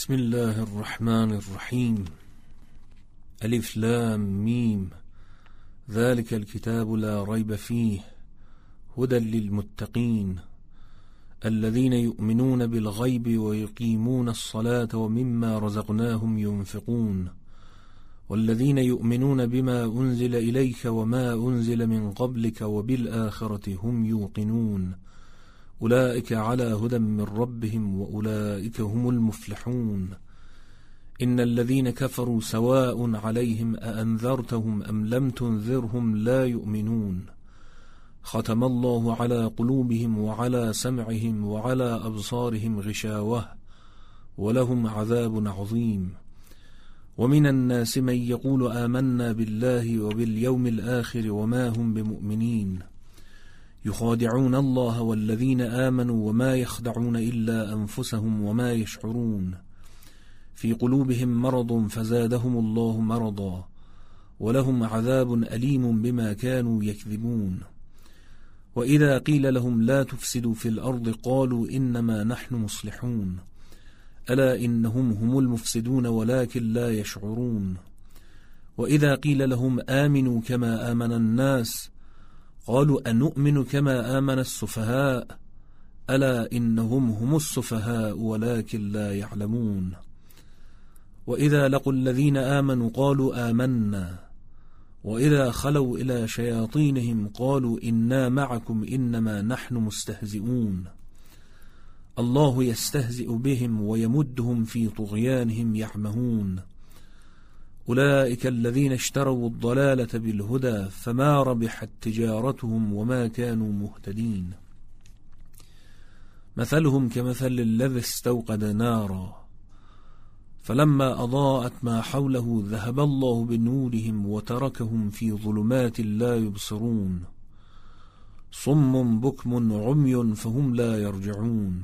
بسم الله الرحمن الرحيم. ألف لام ميم، ذلك الكتاب لا ريب فيه هدى للمتقين الذين يؤمنون بالغيب ويقيمون الصلاة ومما رزقناهم ينفقون والذين يؤمنون بما أنزل إليك وما أنزل من قبلك وبالآخرة هم يوقنون أولئك على هدى من ربهم وأولئك هم المفلحون. إن الذين كفروا سواء عليهم أأنذرتهم أم لم تنذرهم لا يؤمنون ختم الله على قلوبهم وعلى سمعهم وعلى أبصارهم غشاوة ولهم عذاب عظيم. ومن الناس من يقول آمنا بالله وباليوم الآخر وما هم بمؤمنين يخادعون الله والذين آمنوا وما يخدعون إلا أنفسهم وما يشعرون في قلوبهم مرض فزادهم الله مرضا ولهم عذاب أليم بما كانوا يكذبون. وإذا قيل لهم لا تفسدوا في الأرض قالوا إنما نحن مصلحون ألا إنهم هم المفسدون ولكن لا يشعرون. وإذا قيل لهم آمنوا كما آمن الناس قالوا أنؤمن كما آمن السفهاء ألا إنهم هم السفهاء ولكن لا يعلمون. وإذا لقوا الذين آمنوا قالوا آمنا وإذا خلوا إلى شياطينهم قالوا إنا معكم إنما نحن مستهزئون الله يستهزئ بهم ويمدهم في طغيانهم يعمهون. أولئك الذين اشتروا الضلالة بالهدى فما ربحت تجارتهم وما كانوا مهتدين. مثلهم كمثل الذي استوقد نارا فلما أضاءت ما حوله ذهب الله بنورهم وتركهم في ظلمات لا يبصرون صم بكم عمي فهم لا يرجعون.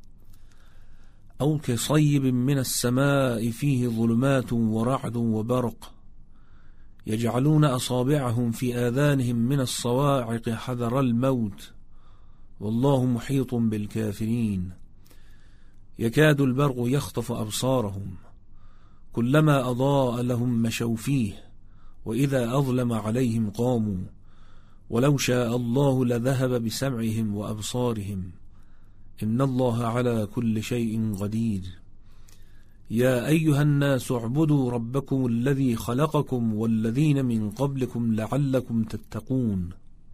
أو كصيب من السماء فيه ظلمات ورعد وبرق يجعلون أصابعهم في آذانهم من الصواعق حذر الموت والله محيط بالكافرين يكاد البرق يخطف أبصارهم كلما أضاء لهم مشوا فيه وإذا أظلم عليهم قاموا ولو شاء الله لذهب بسمعهم وأبصارهم إن الله على كل شيء قدير. يا أيها الناس اعبدوا ربكم الذي خلقكم والذين من قبلكم لعلكم تتقون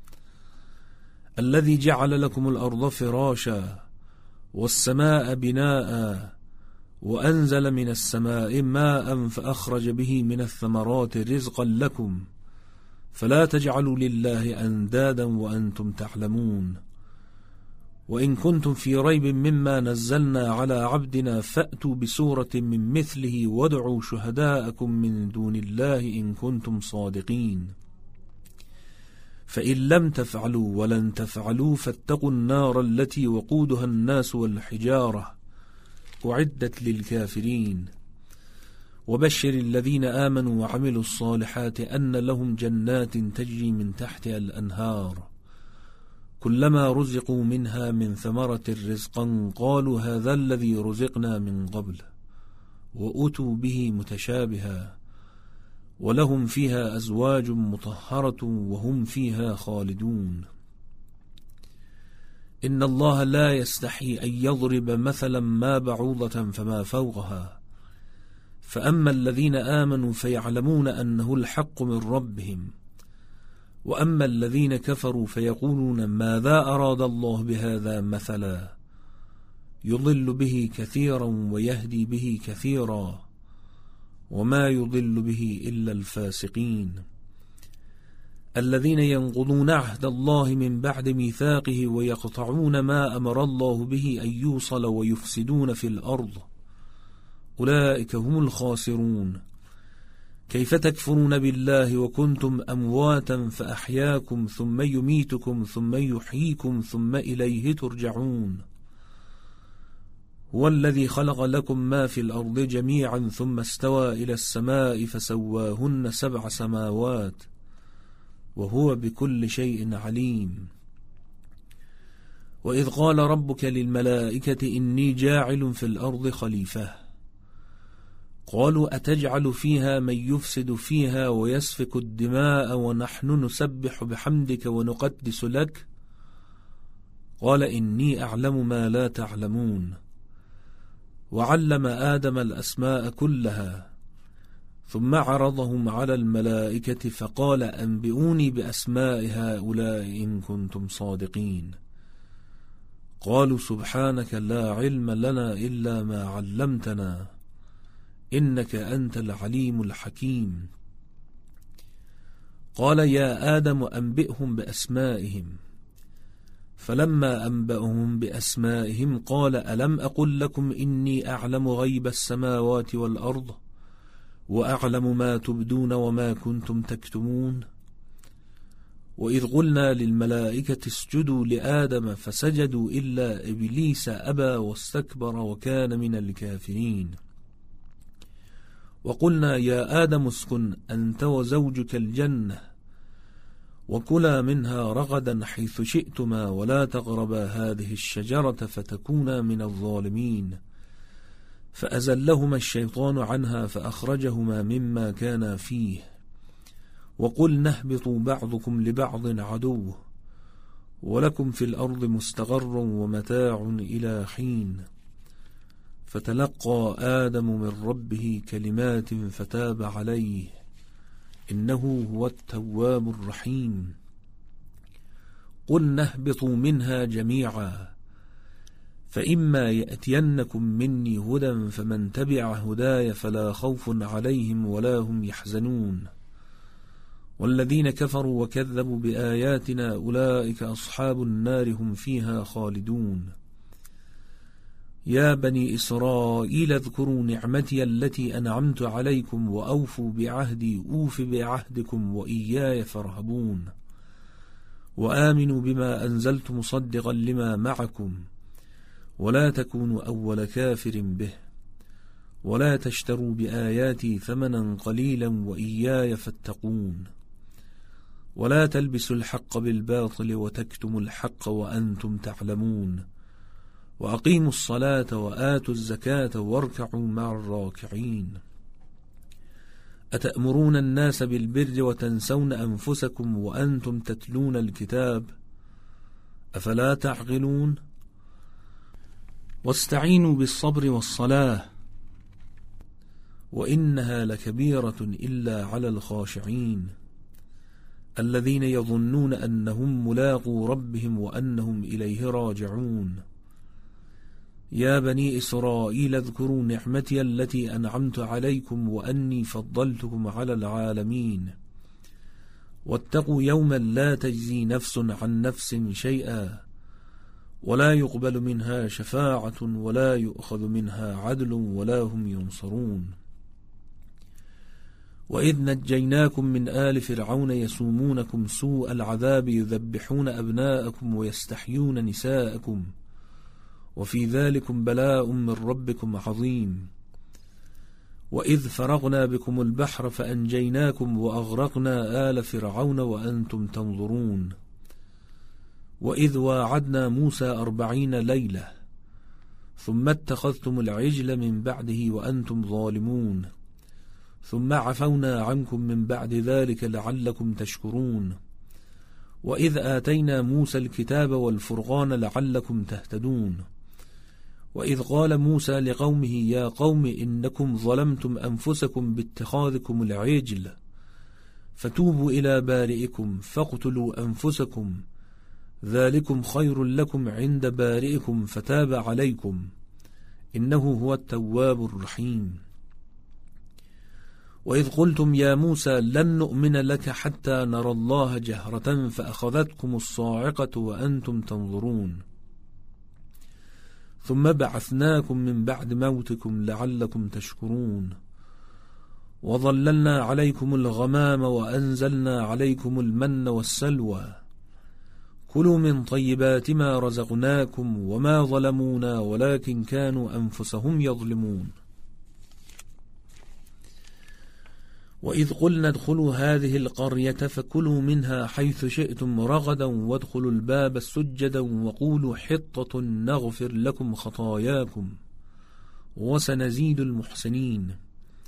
الذي جعل لكم الأرض فراشا والسماء بناء وأنزل من السماء ماء فأخرج به من الثمرات رزقا لكم فلا تجعلوا لله أندادا وأنتم تعلمون. وإن كنتم في ريب مما نزلنا على عبدنا فأتوا بسورة من مثله وادعوا شهداءكم من دون الله إن كنتم صادقين فإن لم تفعلوا ولن تفعلوا فاتقوا النار التي وقودها الناس والحجارة أعدت للكافرين. وبشر الذين آمنوا وعملوا الصالحات أن لهم جنات تجري من تحتها الأنهار كلما رزقوا منها من ثمرة رزقا قالوا هذا الذي رزقنا من قبل وأتوا به متشابها ولهم فيها أزواج مطهرة وهم فيها خالدون. إن الله لا يستحي أن يضرب مثلا ما بعوضة فما فوقها فأما الذين آمنوا فيعلمون أنه الحق من ربهم وأما الذين كفروا فيقولون ماذا أراد الله بهذا مثلا يضل به كثيرا ويهدي به كثيرا وما يضل به إلا الفاسقين الذين ينقضون عهد الله من بعد ميثاقه ويقطعون ما أمر الله به أن يوصل ويفسدون في الأرض أولئك هم الخاسرون. كيف تكفرون بالله وكنتم أمواتا فأحياكم ثم يميتكم ثم يحييكم ثم إليه ترجعون. هو الذي خلق لكم ما في الأرض جميعا ثم استوى إلى السماء فسواهن 7 سماوات وهو بكل شيء عليم. وإذ قال ربك للملائكة إني جاعل في الأرض خليفة قالوا أتجعل فيها من يفسد فيها ويسفك الدماء ونحن نسبح بحمدك ونقدس لك؟ قال إني أعلم ما لا تعلمون. وعلم آدم الأسماء كلها ثم عرضهم على الملائكة فقال أنبئوني بأسماء هؤلاء إن كنتم صادقين. قالوا سبحانك لا علم لنا إلا ما علمتنا إنك أنت العليم الحكيم. قال يا آدم أنبئهم بأسمائهم. فلما أنبأهم بأسمائهم قال ألم أقل لكم إني أعلم غيب السماوات والأرض وأعلم ما تبدون وما كنتم تكتمون؟ وإذ قلنا للملائكة اسجدوا لآدم فسجدوا إلا إبليس أبى واستكبر وكان من الكافرين. وقلنا يا آدم اسكن أنت وزوجك الجنة وكلا منها رغدا حيث شئتما ولا تقربا هذه الشجرة فتكونا من الظالمين. فأزلهما الشيطان عنها فأخرجهما مما كانا فيه وقلنا اهبطوا بعضكم لبعض عدو ولكم في الأرض مستقر ومتاع إلى حين. فتلقى آدم من ربه كلمات فتاب عليه إنه هو التواب الرحيم. قلنا اهبطوا منها جميعا فإما يأتينكم مني هدى فمن تبع هداي فلا خوف عليهم ولا هم يحزنون. والذين كفروا وكذبوا بآياتنا أولئك أصحاب النار هم فيها خالدون. يا بني إسرائيل اذكروا نعمتي التي أنعمت عليكم وأوفوا بعهدي أوف بعهدكم وإياي فارهبون. وآمنوا بما أنزلت مصدقا لما معكم ولا تكونوا أول كافر به ولا تشتروا بآياتي ثمنا قليلا وإياي فاتقون. ولا تلبسوا الحق بالباطل وتكتموا الحق وأنتم تعلمون. وأقيموا الصلاة وآتوا الزكاة واركعوا مع الراكعين. أتأمرون الناس بالبر وتنسون أنفسكم وأنتم تتلون الكتاب أفلا تعقلون؟ واستعينوا بالصبر والصلاة وإنها لكبيرة إلا على الخاشعين الذين يظنون أنهم ملاقو ربهم وأنهم إليه راجعون. يا بني إسرائيل اذكروا نعمتي التي أنعمت عليكم وأني فضلتكم على العالمين. واتقوا يوما لا تجزي نفس عن نفس شيئا ولا يقبل منها شفاعة ولا يؤخذ منها عدل ولا هم ينصرون. وإذ نجيناكم من آل فرعون يسومونكم سوء العذاب يذبحون أبناءكم ويستحيون نساءكم وفي ذلكم بلاء من ربكم عظيم. وإذ فرغنا بكم البحر فأنجيناكم وأغرقنا آل فرعون وأنتم تنظرون. وإذ واعدنا موسى 40 ليلة ثم اتخذتم العجل من بعده وأنتم ظالمون ثم عفونا عنكم من بعد ذلك لعلكم تشكرون. وإذ آتينا موسى الكتاب والفرقان لعلكم تهتدون. وإذ قال موسى لقومه يا قوم إنكم ظلمتم أنفسكم باتخاذكم العجل فتوبوا إلى بارئكم فاقتلوا أنفسكم ذلكم خير لكم عند بارئكم فتاب عليكم إنه هو التواب الرحيم. وإذ قلتم يا موسى لن نؤمن لك حتى نرى الله جهرة فأخذتكم الصاعقة وأنتم تنظرون ثم بعثناكم من بعد موتكم لعلكم تشكرون. وظللنا عليكم الغمام وأنزلنا عليكم المن والسلوى كلوا من طيبات ما رزقناكم وما ظلمونا ولكن كانوا أنفسهم يظلمون. وإذ قلنا ادخلوا هذه القرية فكلوا منها حيث شئتم رغدا وادخلوا الباب سجدا وقولوا حطة نغفر لكم خطاياكم وسنزيد المحسنين.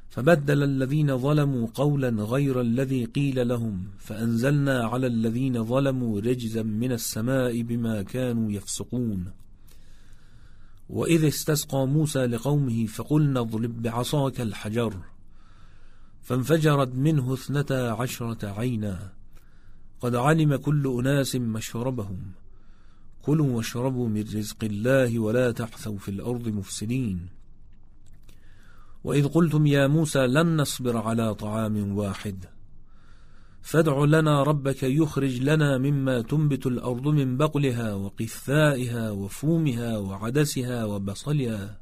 فبدل الذين ظلموا قولا غير الذي قيل لهم فأنزلنا على الذين ظلموا رجزا من السماء بما كانوا يفسقون. وإذ استسقى موسى لقومه فقلنا اضرب بعصاك الحجر فانفجرت منه 12 عينا قد علم كل أناس مشربهم كلوا واشربوا من رزق الله ولا تحثوا في الأرض مفسدين. وإذ قلتم يا موسى لن نصبر على طعام واحد فادع لنا ربك يخرج لنا مما تنبت الأرض من بقلها وقثائها وفومها وعدسها وبصلها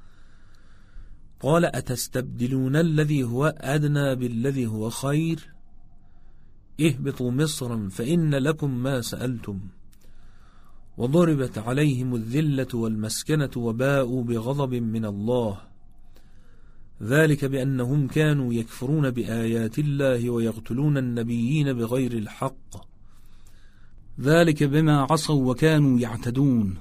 قال أتستبدلون الذي هو أدنى بالذي هو خير اهبطوا مصرا فإن لكم ما سألتم وضربت عليهم الذلة والمسكنة وباءوا بغضب من الله ذلك بأنهم كانوا يكفرون بآيات الله ويقتلون النبيين بغير الحق ذلك بما عصوا وكانوا يعتدون.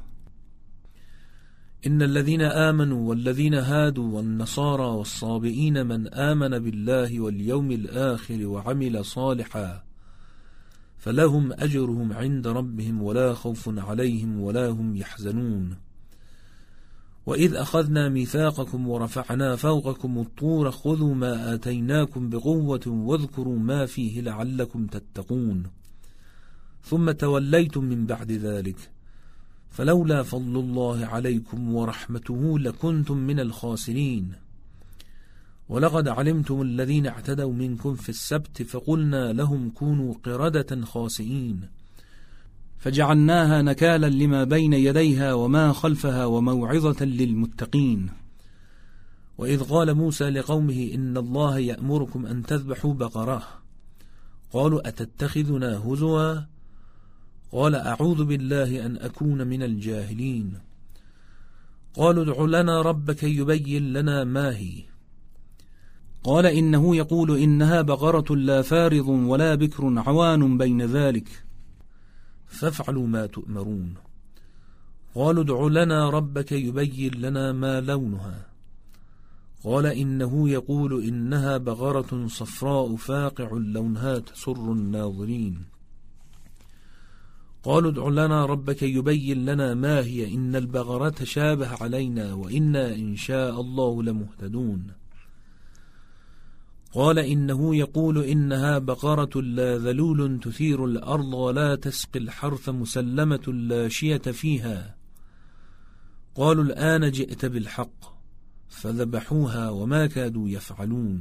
إن الذين آمنوا والذين هادوا والنصارى والصابئين من آمن بالله واليوم الآخر وعمل صالحا فلهم أجرهم عند ربهم ولا خوف عليهم ولا هم يحزنون. وإذ أخذنا ميثاقكم ورفعنا فوقكم الطور خذوا ما آتيناكم بقوة واذكروا ما فيه لعلكم تتقون ثم توليتم من بعد ذلك فلولا فضل الله عليكم ورحمته لكنتم من الخاسرين. ولقد علمتم الذين اعتدوا منكم في السبت فقلنا لهم كونوا قردة خاسئين فجعلناها نكالا لما بين يديها وما خلفها وموعظة للمتقين. وإذ قال موسى لقومه إن الله يأمركم أن تذبحوا بقرة قالوا أتتخذنا هزوا قال أعوذ بالله أن أكون من الجاهلين. قالوا ادع لنا ربك يبين لنا ما هي قال إنه يقول إنها بقرة لا فارض ولا بكر عوان بين ذلك فافعلوا ما تؤمرون. قالوا ادع لنا ربك يبين لنا ما لونها قال إنه يقول إنها بقرة صفراء فاقع لونها تسر الناظرين. قالوا ادع لنا ربك يبين لنا ما هي إن البقرة شابه علينا وإنا إن شاء الله لمهتدون. قال إنه يقول إنها بقرة لا ذلول تثير الأرض ولا تسقي الحرث مسلمة لا شية فيها. قالوا الآن جئت بالحق فذبحوها وما كادوا يفعلون.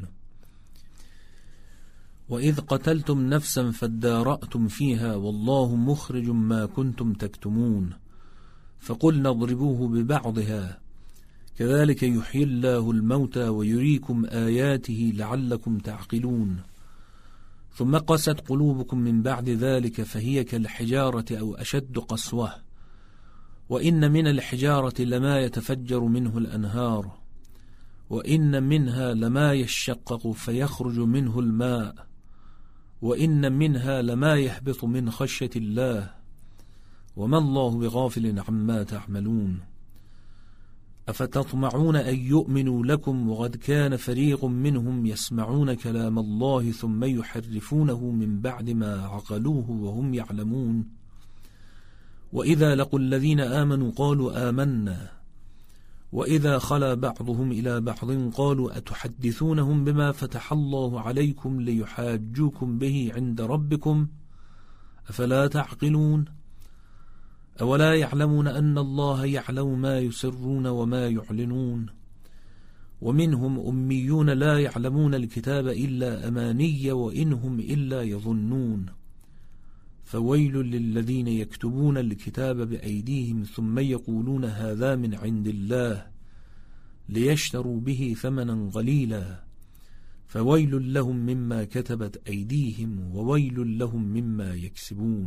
وإذ قتلتم نفسا فادارأتم فيها والله مخرج ما كنتم تكتمون فقلنا اضربوه ببعضها كذلك يحيي الله الموتى ويريكم آياته لعلكم تعقلون. ثم قست قلوبكم من بعد ذلك فهي كالحجارة أو أشد قسوة وإن من الحجارة لما يتفجر منه الأنهار وإن منها لما يشقق فيخرج منه الماء وإن منها لما يهبط من خشية الله وما الله بغافل عما تعملون. أفتطمعون أن يؤمنوا لكم وقد كان فريق منهم يسمعون كلام الله ثم يحرفونه من بعد ما عقلوه وهم يعلمون. وإذا لقوا الذين آمنوا قالوا آمنا وإذا خلا بعضهم إلى بعض قالوا أتحدثونهم بما فتح الله عليكم ليحاجوكم به عند ربكم أفلا تعقلون. أولا يعلمون أن الله يعلم ما يسرون وما يعلنون. ومنهم أميون لا يعلمون الكتاب إلا أماني وإنهم إلا يظنون. فويل للذين يكتبون الكتاب بأيديهم ثم يقولون هذا من عند الله ليشتروا به ثمنا قليلا فويل لهم مما كتبت أيديهم وويل لهم مما يكسبون.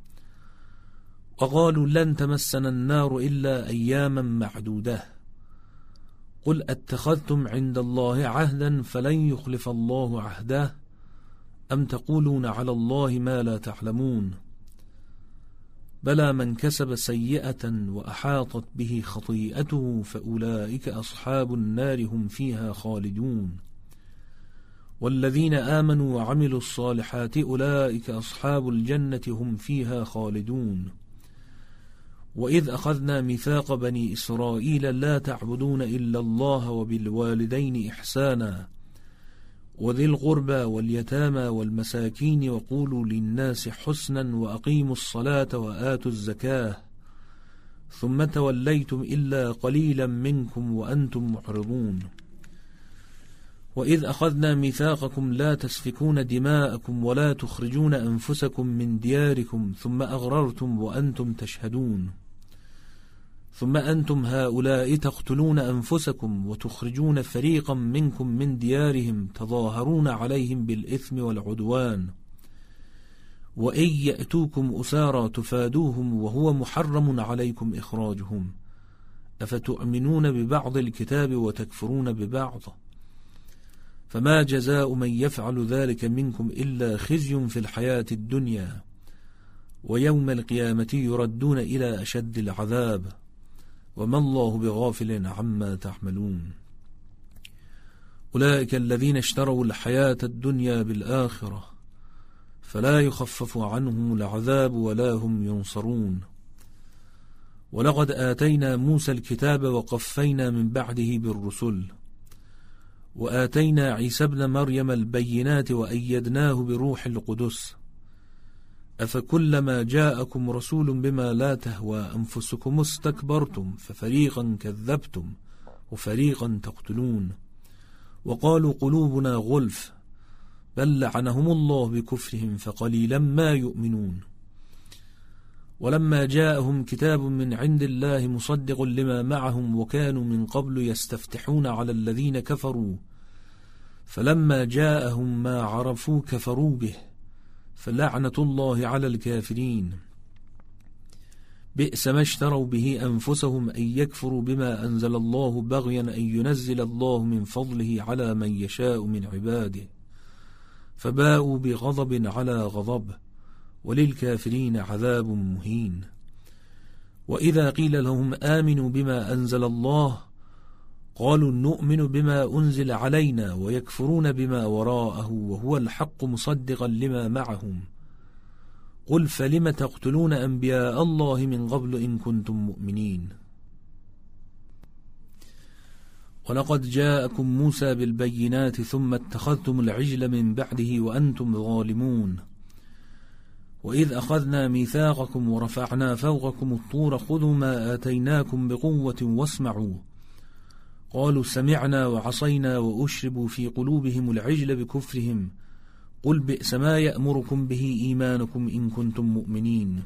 وقالوا لن تمسنا النار إلا أياما معدودة قل أتخذتم عند الله عهدا فلن يخلف الله عهده أم تقولون على الله ما لا تعلمون. بلى من كسب سيئة وأحاطت به خطيئته فأولئك أصحاب النار هم فيها خالدون. والذين آمنوا وعملوا الصالحات أولئك أصحاب الجنة هم فيها خالدون. وإذ أخذنا ميثاق بني إسرائيل لا تعبدون إلا الله وبالوالدين إحسانا وذي القربى واليتامى والمساكين وقولوا للناس حسنا وأقيموا الصلاة وآتوا الزكاة ثم توليتم إلا قليلا منكم وأنتم معرضون. وإذ أخذنا ميثاقكم لا تسفكون دماءكم ولا تخرجون أنفسكم من دياركم ثم أغررتم وأنتم تشهدون. ثم أنتم هؤلاء تقتلون أنفسكم وتخرجون فريقا منكم من ديارهم تظاهرون عليهم بالإثم والعدوان وإن يأتوكم أسارى تفادوهم وهو محرم عليكم إخراجهم أفتؤمنون ببعض الكتاب وتكفرون ببعض فما جزاء من يفعل ذلك منكم إلا خزي في الحياة الدنيا ويوم القيامة يردون إلى أشد العذاب وما الله بغافل عما تعملون. أولئك الذين اشتروا الحياة الدنيا بالآخرة فلا يخفف عنهم العذاب ولا هم ينصرون. ولقد آتينا موسى الكتاب وقفينا من بعده بالرسل وآتينا عيسى ابن مريم البينات وأيدناه بروح القدس أفكلما جاءكم رسول بما لا تهوى أنفسكم استكبرتم ففريقا كذبتم وفريقا تقتلون وقالوا قلوبنا غلف بل لعنهم الله بكفرهم فقليلا ما يؤمنون. ولما جاءهم كتاب من عند الله مصدق لما معهم وكانوا من قبل يستفتحون على الذين كفروا فلما جاءهم ما عرفوا كفروا به فلعنة الله على الكافرين. بئس ما اشتروا به أنفسهم أن يكفروا بما أنزل الله بغيا أن ينزل الله من فضله على من يشاء من عباده فباءوا بغضب على غضب وللكافرين عذاب مهين. وإذا قيل لهم آمنوا بما أنزل الله قالوا نؤمن بما أنزل علينا ويكفرون بما وراءه وهو الحق مصدقا لما معهم قل فلم تقتلون أنبياء الله من قبل إن كنتم مؤمنين. ولقد جاءكم موسى بالبينات ثم اتخذتم العجل من بعده وأنتم ظالمون. وإذ أخذنا ميثاقكم ورفعنا فوقكم الطور خذوا ما آتيناكم بقوة واسمعوا قالوا سمعنا وعصينا وأشربوا في قلوبهم العجل بكفرهم قل بئس ما يأمركم به إيمانكم إن كنتم مؤمنين.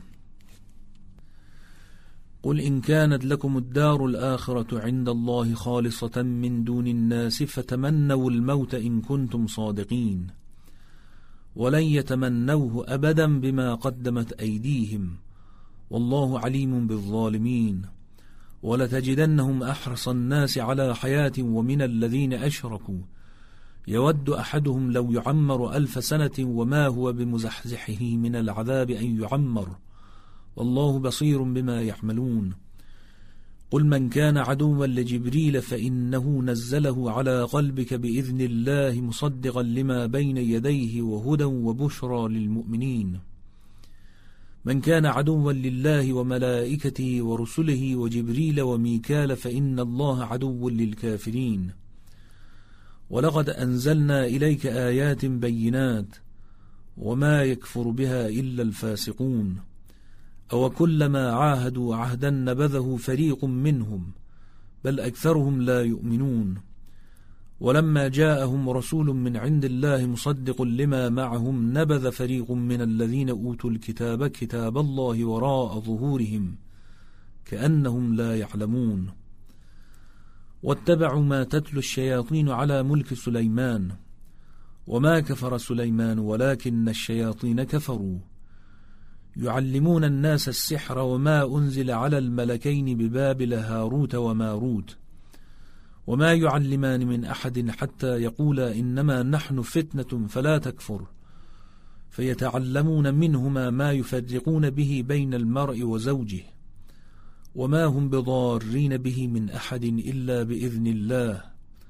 قل إن كانت لكم الدار الآخرة عند الله خالصة من دون الناس فتمنوا الموت إن كنتم صادقين ولن يتمنوه أبدا بما قدمت أيديهم والله عليم بالظالمين. ولتجدنهم أحرص الناس على حياة ومن الذين أشركوا يود أحدهم لو يعمر 1000 سنة وما هو بمزحزحه من العذاب أن يعمر والله بصير بما يعملون. قل من كان عدوا لجبريل فإنه نزله على قلبك بإذن الله مصدقا لما بين يديه وهدى وبشرى للمؤمنين. من كان عدوا لله وملائكته ورسله وجبريل وميكال فإن الله عدو للكافرين. ولقد أنزلنا إليك آيات بينات وما يكفر بها إلا الفاسقون أو كلما عاهدوا عهدا نبذه فريق منهم بل أكثرهم لا يؤمنون. ولما جاءهم رسول من عند الله مصدق لما معهم نبذ فريق من الذين أوتوا الكتاب كتاب الله وراء ظهورهم كأنهم لا يعلمون. واتبعوا ما تتلو الشياطين على ملك سليمان وما كفر سليمان ولكن الشياطين كفروا يعلمون الناس السحر وما أنزل على الملكين ببابل هاروت وماروت وما يعلمان من أحد حتى يقولا إنما نحن فتنة فلا تكفر فيتعلمون منهما ما يفرقون به بين المرء وزوجه وما هم بضارين به من أحد إلا بإذن الله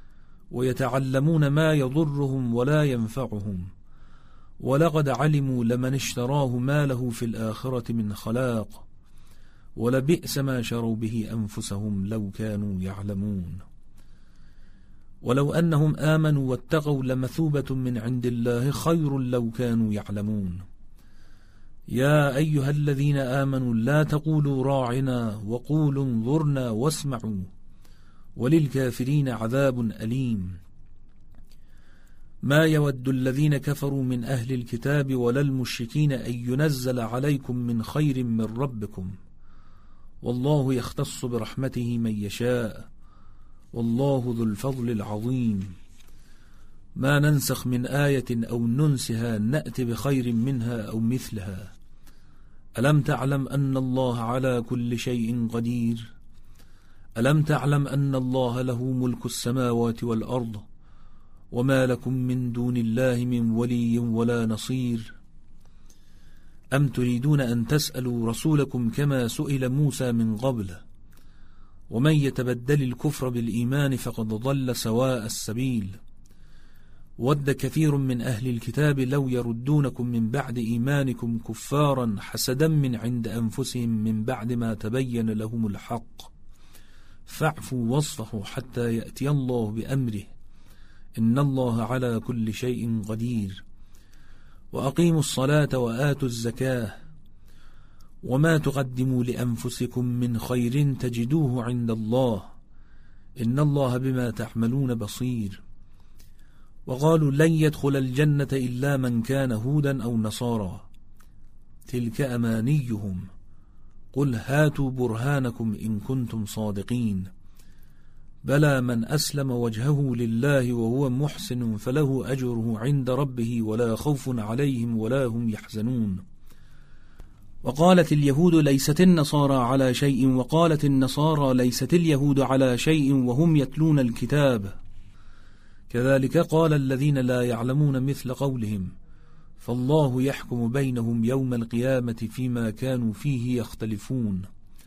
ويتعلمون ما يضرهم ولا ينفعهم، ولقد علموا لمن اشتراه ما له في الآخرة من خلاق، ولبئس ما شروا به أنفسهم لو كانوا يعلمون. ولو أنهم آمنوا واتقوا لمثوبة من عند الله خير لو كانوا يعلمون. يا أيها الذين آمنوا لا تقولوا راعنا وقولوا انظرنا واسمعوا وللكافرين عذاب أليم. ما يود الذين كفروا من أهل الكتاب ولا المشركين أن ينزل عليكم من خير من ربكم، والله يختص برحمته من يشاء، والله ذو الفضل العظيم. ما ننسخ من آية أو ننسها نأتي بخير منها أو مثلها. ألم تعلم أن الله على كل شيء قدير؟ ألم تعلم أن الله له ملك السماوات والأرض، وما لكم من دون الله من ولي ولا نصير؟ أم تريدون أن تسألوا رسولكم كما سئل موسى من قبل؟ ومن يتبدل الكفر بالإيمان فقد ضل سواء السبيل. ود كثير من أهل الكتاب لو يردونكم من بعد إيمانكم كفارا حسدا من عند أنفسهم من بعد ما تبين لهم الحق، فاعفوا واصفحوا حتى يأتي الله بأمره، إن الله على كل شيء قدير. وأقيموا الصلاة وآتوا الزكاة، وما تقدموا لأنفسكم من خير تجدوه عند الله، إن الله بما تعملون بصير. وقالوا لن يدخل الجنة إلا من كان هودا أو نصارى، تلك أمانيهم، قل هاتوا برهانكم إن كنتم صادقين. بلى من أسلم وجهه لله وهو محسن فله أجره عند ربه ولا خوف عليهم ولا هم يحزنون. وقالت اليهود ليست النصارى على شيء، وقالت النصارى ليست اليهود على شيء وهم يتلون الكتاب، كذلك قال الذين لا يعلمون مثل قولهم، فالله يحكم بينهم يوم القيامة فيما كانوا فيه يختلفون.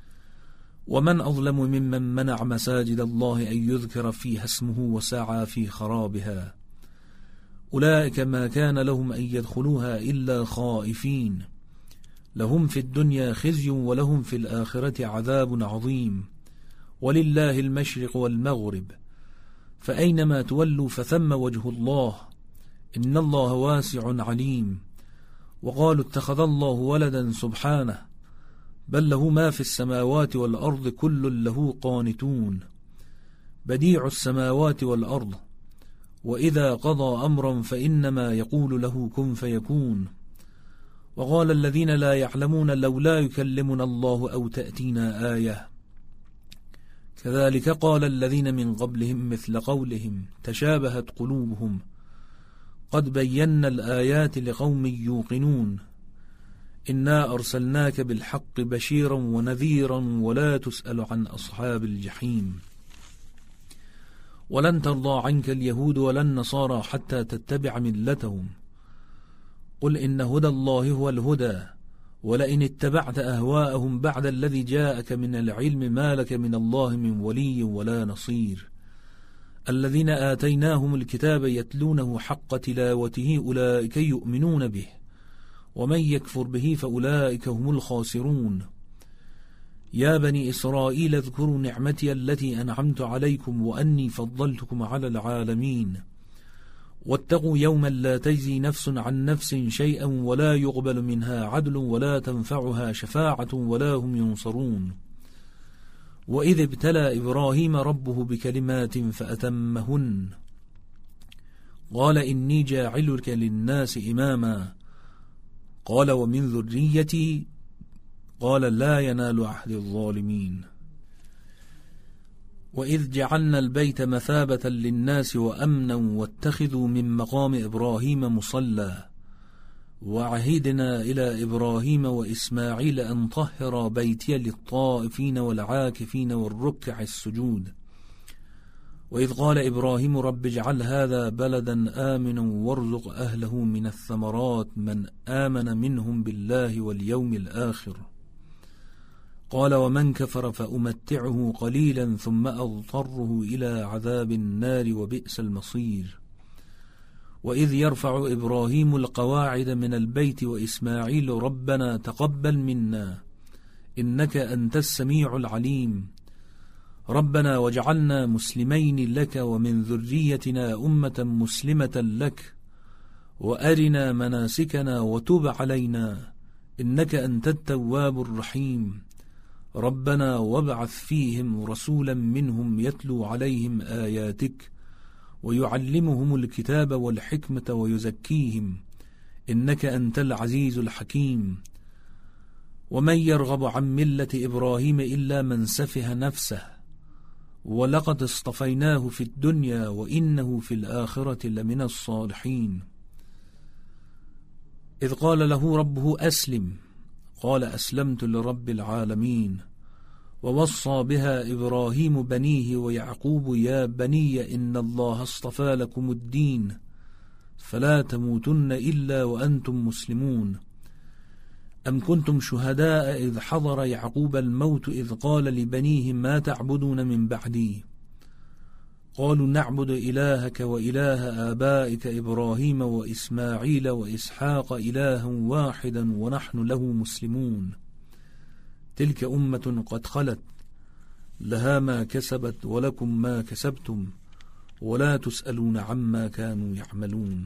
ومن أظلم ممن منع مساجد الله أن يذكر فيها اسمه وسعى في خرابها، أولئك ما كان لهم أن يدخلوها إلا خائفين، لهم في الدنيا خزي ولهم في الآخرة عذاب عظيم، ولله المشرق والمغرب، فأينما تولوا فثم وجه الله، إن الله واسع عليم. وقالوا اتخذ الله ولدا سبحانه، بل له ما في السماوات والأرض كل له قانتون، بديع السماوات والأرض، وإذا قضى أمرا فإنما يقول له كن فيكون. وقال الذين لا يعلمون لولا يكلمنا الله أو تأتينا آية، كذلك قال الذين من قبلهم مثل قولهم تشابهت قلوبهم، قد بينا الآيات لقوم يوقنون، إنا أرسلناك بالحق بشيرا ونذيرا ولا تسأل عن أصحاب الجحيم. ولن ترضى عنك اليهود ولا النصارى حتى تتبع ملتهم، قل إن هدى الله هو الهدى، ولئن اتبعت أهواءهم بعد الذي جاءك من العلم ما لك من الله من ولي ولا نصير. الذين آتيناهم الكتاب يتلونه حق تلاوته أولئك يؤمنون به، ومن يكفر به فأولئك هم الخاسرون. يا بني إسرائيل اذكروا نعمتي التي أنعمت عليكم وأني فضلتكم على العالمين، واتقوا يوما لا تجزي نفس عن نفس شيئا ولا يقبل منها عدل ولا تنفعها شفاعة ولا هم ينصرون. وإذ ابتلى إبراهيم ربه بكلمات فأتمهن، قال إني جاعلك للناس إماما، قال ومن ذريتي، قال لا ينال عهد الظالمين. وإذ جعلنا البيت مثابة للناس وأمنا واتخذوا من مقام إبراهيم مصلى، وعهدنا إلى إبراهيم وإسماعيل أن طهر بيتي للطائفين والعاكفين والركع السجود. وإذ قال إبراهيم رب اجعل هذا بلدا آمنا وارزق أهله من الثمرات من آمن منهم بالله واليوم الآخر، قال ومن كفر فأمتعه قليلا ثم أضطره إلى عذاب النار وبئس المصير. وإذ يرفع إبراهيم القواعد من البيت وإسماعيل ربنا تقبل منا إنك أنت السميع العليم ربنا واجعلنا مسلمين لك ومن ذريتنا أمة مسلمة لك وأرنا مناسكنا وتب علينا إنك أنت التواب الرحيم ربنا وابعث فيهم رسولا منهم يتلو عليهم آياتك ويعلمهم الكتاب والحكمة ويزكيهم إنك أنت العزيز الحكيم. ومن يرغب عن ملة إبراهيم إلا من سفه نفسه ولقد اصطفيناه في الدنيا وإنه في الآخرة لمن الصالحين. إذ قال له ربه أسلم قال أسلمت لرب العالمين. ووصى بها إبراهيم بنيه ويعقوب يا بني إن الله اصطفى لكم الدين فلا تموتن إلا وأنتم مسلمون. أم كنتم شهداء إذ حضر يعقوب الموت إذ قال لبنيه ما تعبدون من بعدي قالوا نعبد إلهك وإله آبائك إبراهيم وإسماعيل وإسحاق إلها واحدا ونحن له مسلمون. تلك أمة قد خلت لها ما كسبت ولكم ما كسبتم ولا تسألون عما كانوا يعملون.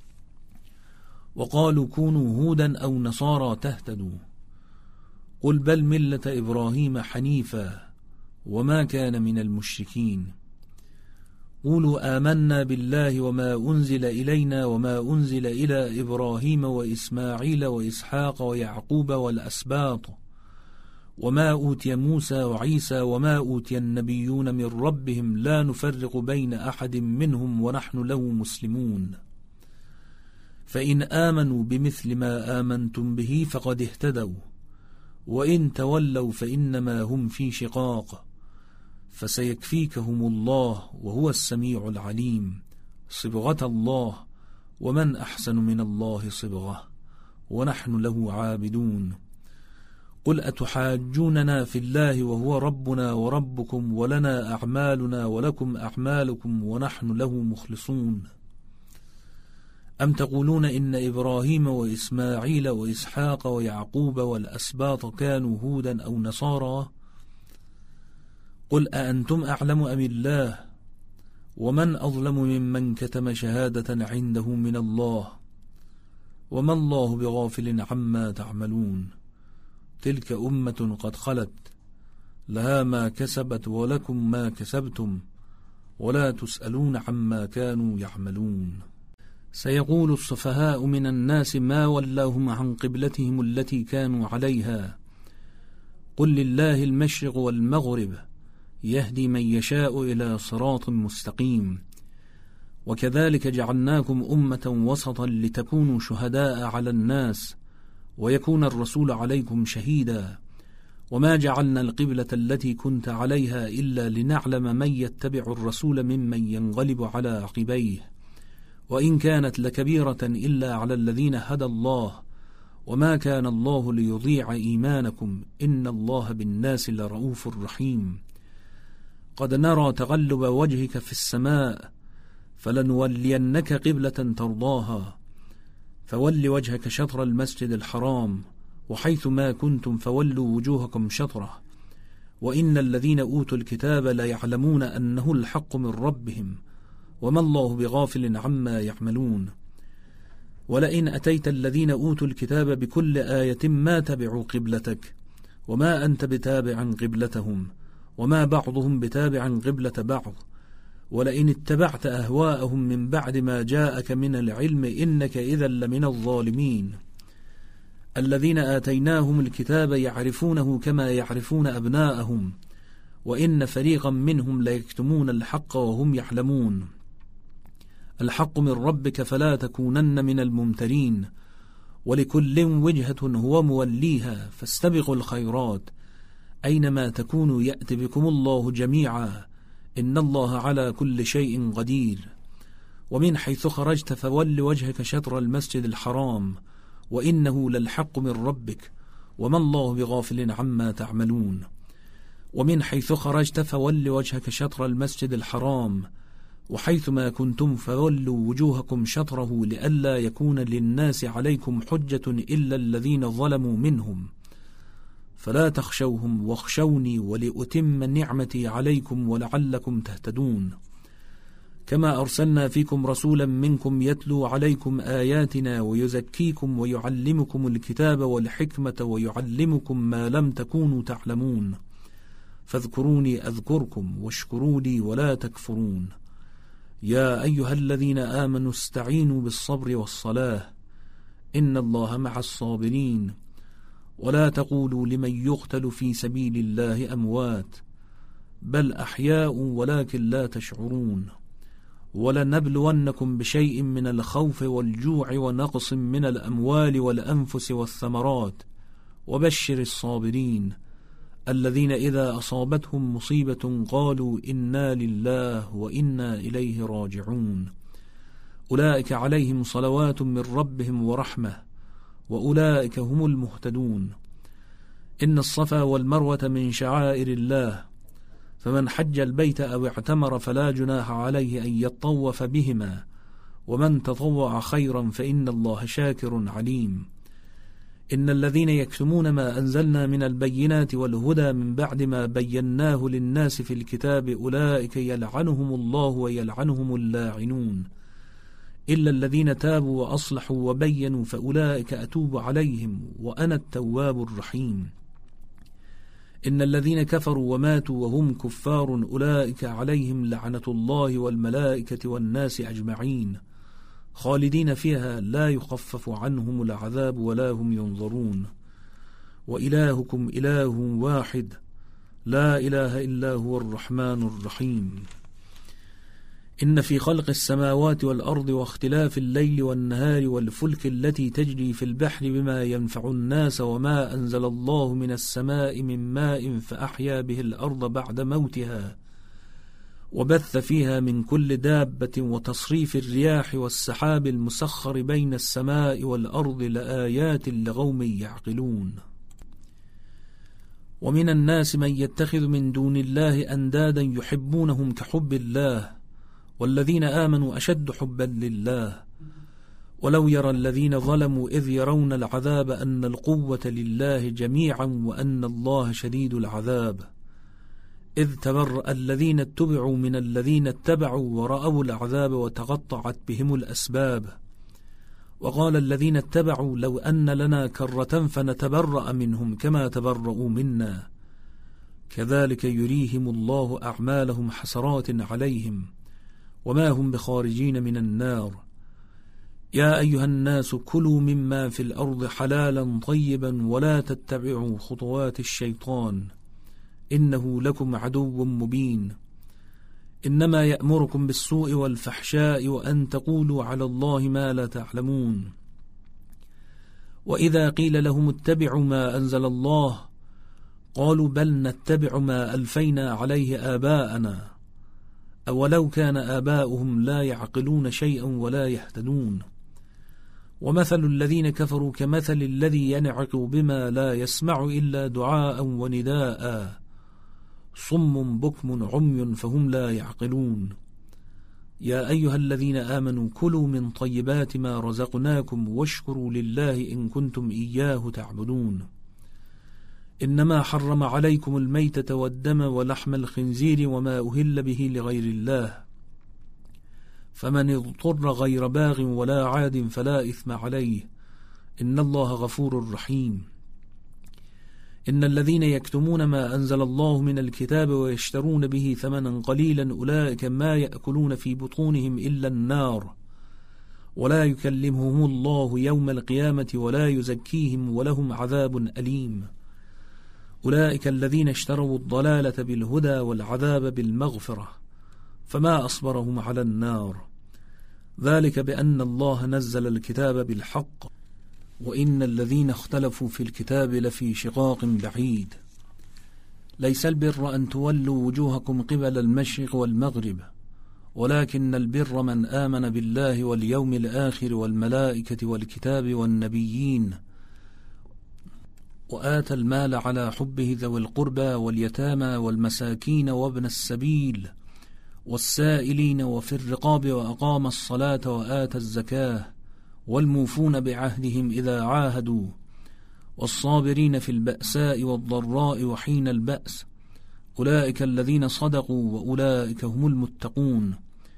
وقالوا كونوا هودا أو نصارى تهتدوا قل بل ملة إبراهيم حنيفا وما كان من المشركين. قولوا آمنا بالله وما أنزل إلينا وما أنزل إلى إبراهيم وإسماعيل وإسحاق ويعقوب والأسباط وما أوتي موسى وعيسى وما أوتي النبيون من ربهم لا نفرق بين أحد منهم ونحن له مسلمون. فإن آمنوا بمثل ما آمنتم به فقد اهتدوا وإن تولوا فإنما هم في شقاق فسيكفيكهم الله وهو السميع العليم. صبغة الله ومن أحسن من الله صبغة ونحن له عابدون. قل أتحاجوننا في الله وهو ربنا وربكم ولنا أعمالنا ولكم أعمالكم ونحن له مخلصون. أم تقولون إن إبراهيم وإسماعيل وإسحاق ويعقوب والأسباط كانوا هودا أو نصارى قل أأنتم أعلم أم الله ومن أظلم ممن كتم شهادة عنده من الله وما الله بغافل عما تعملون. تلك أمة قد خلت لها ما كسبت ولكم ما كسبتم ولا تسألون عما كانوا يعملون. سيقول السفهاء من الناس ما ولاهم عن قبلتهم التي كانوا عليها قل لله المشرق والمغرب يهدي من يشاء إلى صراط مستقيم. وكذلك جعلناكم أمة وسطا لتكونوا شهداء على الناس ويكون الرسول عليكم شهيدا وما جعلنا القبلة التي كنت عليها إلا لنعلم من يتبع الرسول ممن ينقلب على عقبيه وإن كانت لكبيرة إلا على الذين هدى الله وما كان الله ليضيع إيمانكم إن الله بالناس لرؤوف رحيم. قد نرى تغلب وجهك في السماء فلنولينك قبلة ترضاها فول وجهك شطر المسجد الحرام وحيث ما كنتم فولوا وجوهكم شطره وإن الذين أوتوا الكتاب ليعلمون أنه الحق من ربهم وما الله بغافل عما يعملون. ولئن أتيت الذين أوتوا الكتاب بكل آية ما تبعوا قبلتك وما أنت بتابع قبلتهم وما بعضهم بتابع قبلة بعض ولئن اتبعت أهواءهم من بعد ما جاءك من العلم إنك إذا لمن الظالمين. الذين آتيناهم الكتاب يعرفونه كما يعرفون أبناءهم وإن فريقا منهم ليكتمون الحق وهم يعلمون. الحق من ربك فلا تكونن من الممترين ولكل وجهة هو موليها فاستبقوا الخيرات أينما تكونوا يأتي بكم الله جميعا إن الله على كل شيء قدير. ومن حيث خرجت فول وجهك شطر المسجد الحرام وإنه للحق من ربك وما الله بغافل عما تعملون. ومن حيث خرجت فول وجهك شطر المسجد الحرام، وحيثما كنتم فولوا وجوهكم شطره، لئلا يكون للناس عليكم حجة إلا الذين ظلموا منهم، فلا تخشوهم واخشوني ولأتم نعمتي عليكم ولعلكم تهتدون. كما أرسلنا فيكم رسولا منكم يتلو عليكم آياتنا ويزكيكم ويعلمكم الكتاب والحكمة ويعلمكم ما لم تكونوا تعلمون، فاذكروني أذكركم واشكروا لي ولا تكفرون. يا أيها الذين آمنوا استعينوا بالصبر والصلاة إن الله مع الصابرين، ولا تقولوا لمن يقتل في سبيل الله أموات بل أحياء ولكن لا تشعرون. ولنبلونكم بشيء من الخوف والجوع ونقص من الأموال والأنفس والثمرات وبشر الصابرين الذين إذا أصابتهم مصيبة قالوا إنا لله وإنا إليه راجعون، أولئك عليهم صلوات من ربهم ورحمة وأولئك هم المهتدون. إن الصفا والمروة من شعائر الله، فمن حج البيت أو اعتمر فلا جناح عليه أن يطوف بهما، ومن تطوع خيرا فإن الله شاكر عليم. إن الذين يكتمون ما أنزلنا من البينات والهدى من بعد ما بيناه للناس في الكتاب أولئك يلعنهم الله ويلعنهم اللاعنون، إلا الذين تابوا وأصلحوا وبينوا فأولئك أتوب عليهم وأنا التواب الرحيم. إن الذين كفروا وماتوا وهم كفار أولئك عليهم لعنة الله والملائكة والناس أجمعين، خالدين فيها لا يخفف عنهم العذاب ولا هم ينظرون. وإلهكم إله واحد لا إله إلا هو الرحمن الرحيم. إن في خلق السماوات والأرض واختلاف الليل والنهار والفلك التي تجري في البحر بما ينفع الناس وما أنزل الله من السماء من ماء فأحيا به الأرض بعد موتها وبث فيها من كل دابة وتصريف الرياح والسحاب المسخر بين السماء والأرض لآيات لقوم يعقلون. ومن الناس من يتخذ من دون الله أندادا يحبونهم كحب الله والذين آمنوا أشد حبا لله. ولو يرى الذين ظلموا إذ يرون العذاب أن القوة لله جميعا وأن الله شديد العذاب، إذ تبرأ الذين اتبعوا من الذين اتبعوا ورأوا العذاب وتقطعت بهم الأسباب. وقال الذين اتبعوا لو أن لنا كرة فنتبرأ منهم كما تبرؤوا منا، كذلك يريهم الله أعمالهم حسرات عليهم وما هم بخارجين من النار. يا أيها الناس كلوا مما في الأرض حلالا طيبا ولا تتبعوا خطوات الشيطان إنه لكم عدو مبين. إنما يأمركم بالسوء والفحشاء وأن تقولوا على الله ما لا تعلمون. وإذا قيل لهم اتبعوا ما أنزل الله قالوا بل نتبع ما ألفينا عليه آباءنا أولو كان آباؤهم لا يعقلون شيئا ولا يهتدون. ومثل الذين كفروا كمثل الذي ينعق بما لا يسمع إلا دعاء ونداء صم بكم عمي فهم لا يعقلون. يا أيها الذين آمنوا كلوا من طيبات ما رزقناكم واشكروا لله إن كنتم إياه تعبدون. إنما حرم عليكم الميتة والدم ولحم الخنزير وما أهل به لغير الله، فمن اضطر غير باغ ولا عاد فلا إثم عليه إن الله غفور رحيم. إن الذين يكتمون ما أنزل الله من الكتاب ويشترون به ثمنا قليلا أولئك ما يأكلون في بطونهم إلا النار ولا يكلمهم الله يوم القيامة ولا يزكيهم ولهم عذاب أليم. أولئك الذين اشتروا الضلالة بالهدى والعذاب بالمغفرة فما أصبرهم على النار، ذلك بأن الله نزل الكتاب بالحق وإن الذين اختلفوا في الكتاب لفي شقاق بعيد. ليس البر أن تولوا وجوهكم قبل المشرق والمغرب ولكن البر من آمن بالله واليوم الآخر والملائكة والكتاب والنبيين وآتى المال على حبه ذوي القربى واليتامى والمساكين وابن السبيل والسائلين وفي الرقاب وأقام الصلاة وآتى الزكاة والموفون بعهدهم إذا عاهدوا والصابرين في البأساء والضراء وحين البأس أولئك الذين صدقوا وأولئك هم المتقون.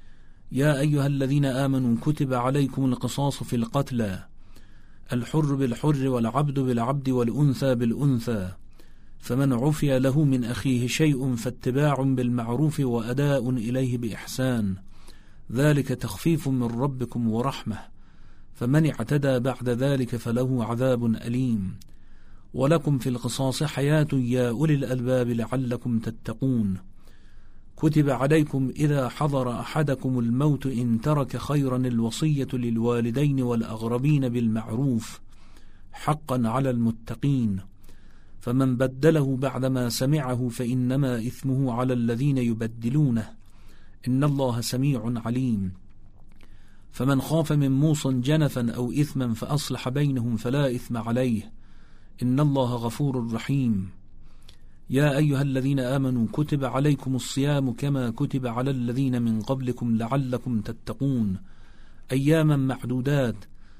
يا أيها الذين آمنوا كتب عليكم القصاص في القتلى الحر بالحر والعبد بالعبد والأنثى بالأنثى فمن عفي له من أخيه شيء فاتباع بالمعروف وأداء إليه بإحسان ذلك تخفيف من ربكم ورحمة فمن اعتدى بعد ذلك فله عذاب أليم. ولكم في القصاص حياة يا أولي الألباب لعلكم تتقون. كتب عليكم إذا حضر أحدكم الموت إن ترك خيرا الوصية للوالدين والأغربين بالمعروف حقا على المتقين فمن بدله بعدما سمعه فإنما إثمه على الذين يبدلونه إن الله سميع عليم. فمن خاف من موص جنفا أو إثما فأصلح بينهم فلا إثم عليه إن الله غفور رحيم. يا أيها الذين آمنوا كتب عليكم الصيام كما كتب على الذين من قبلكم لعلكم تتقون أياما معدودات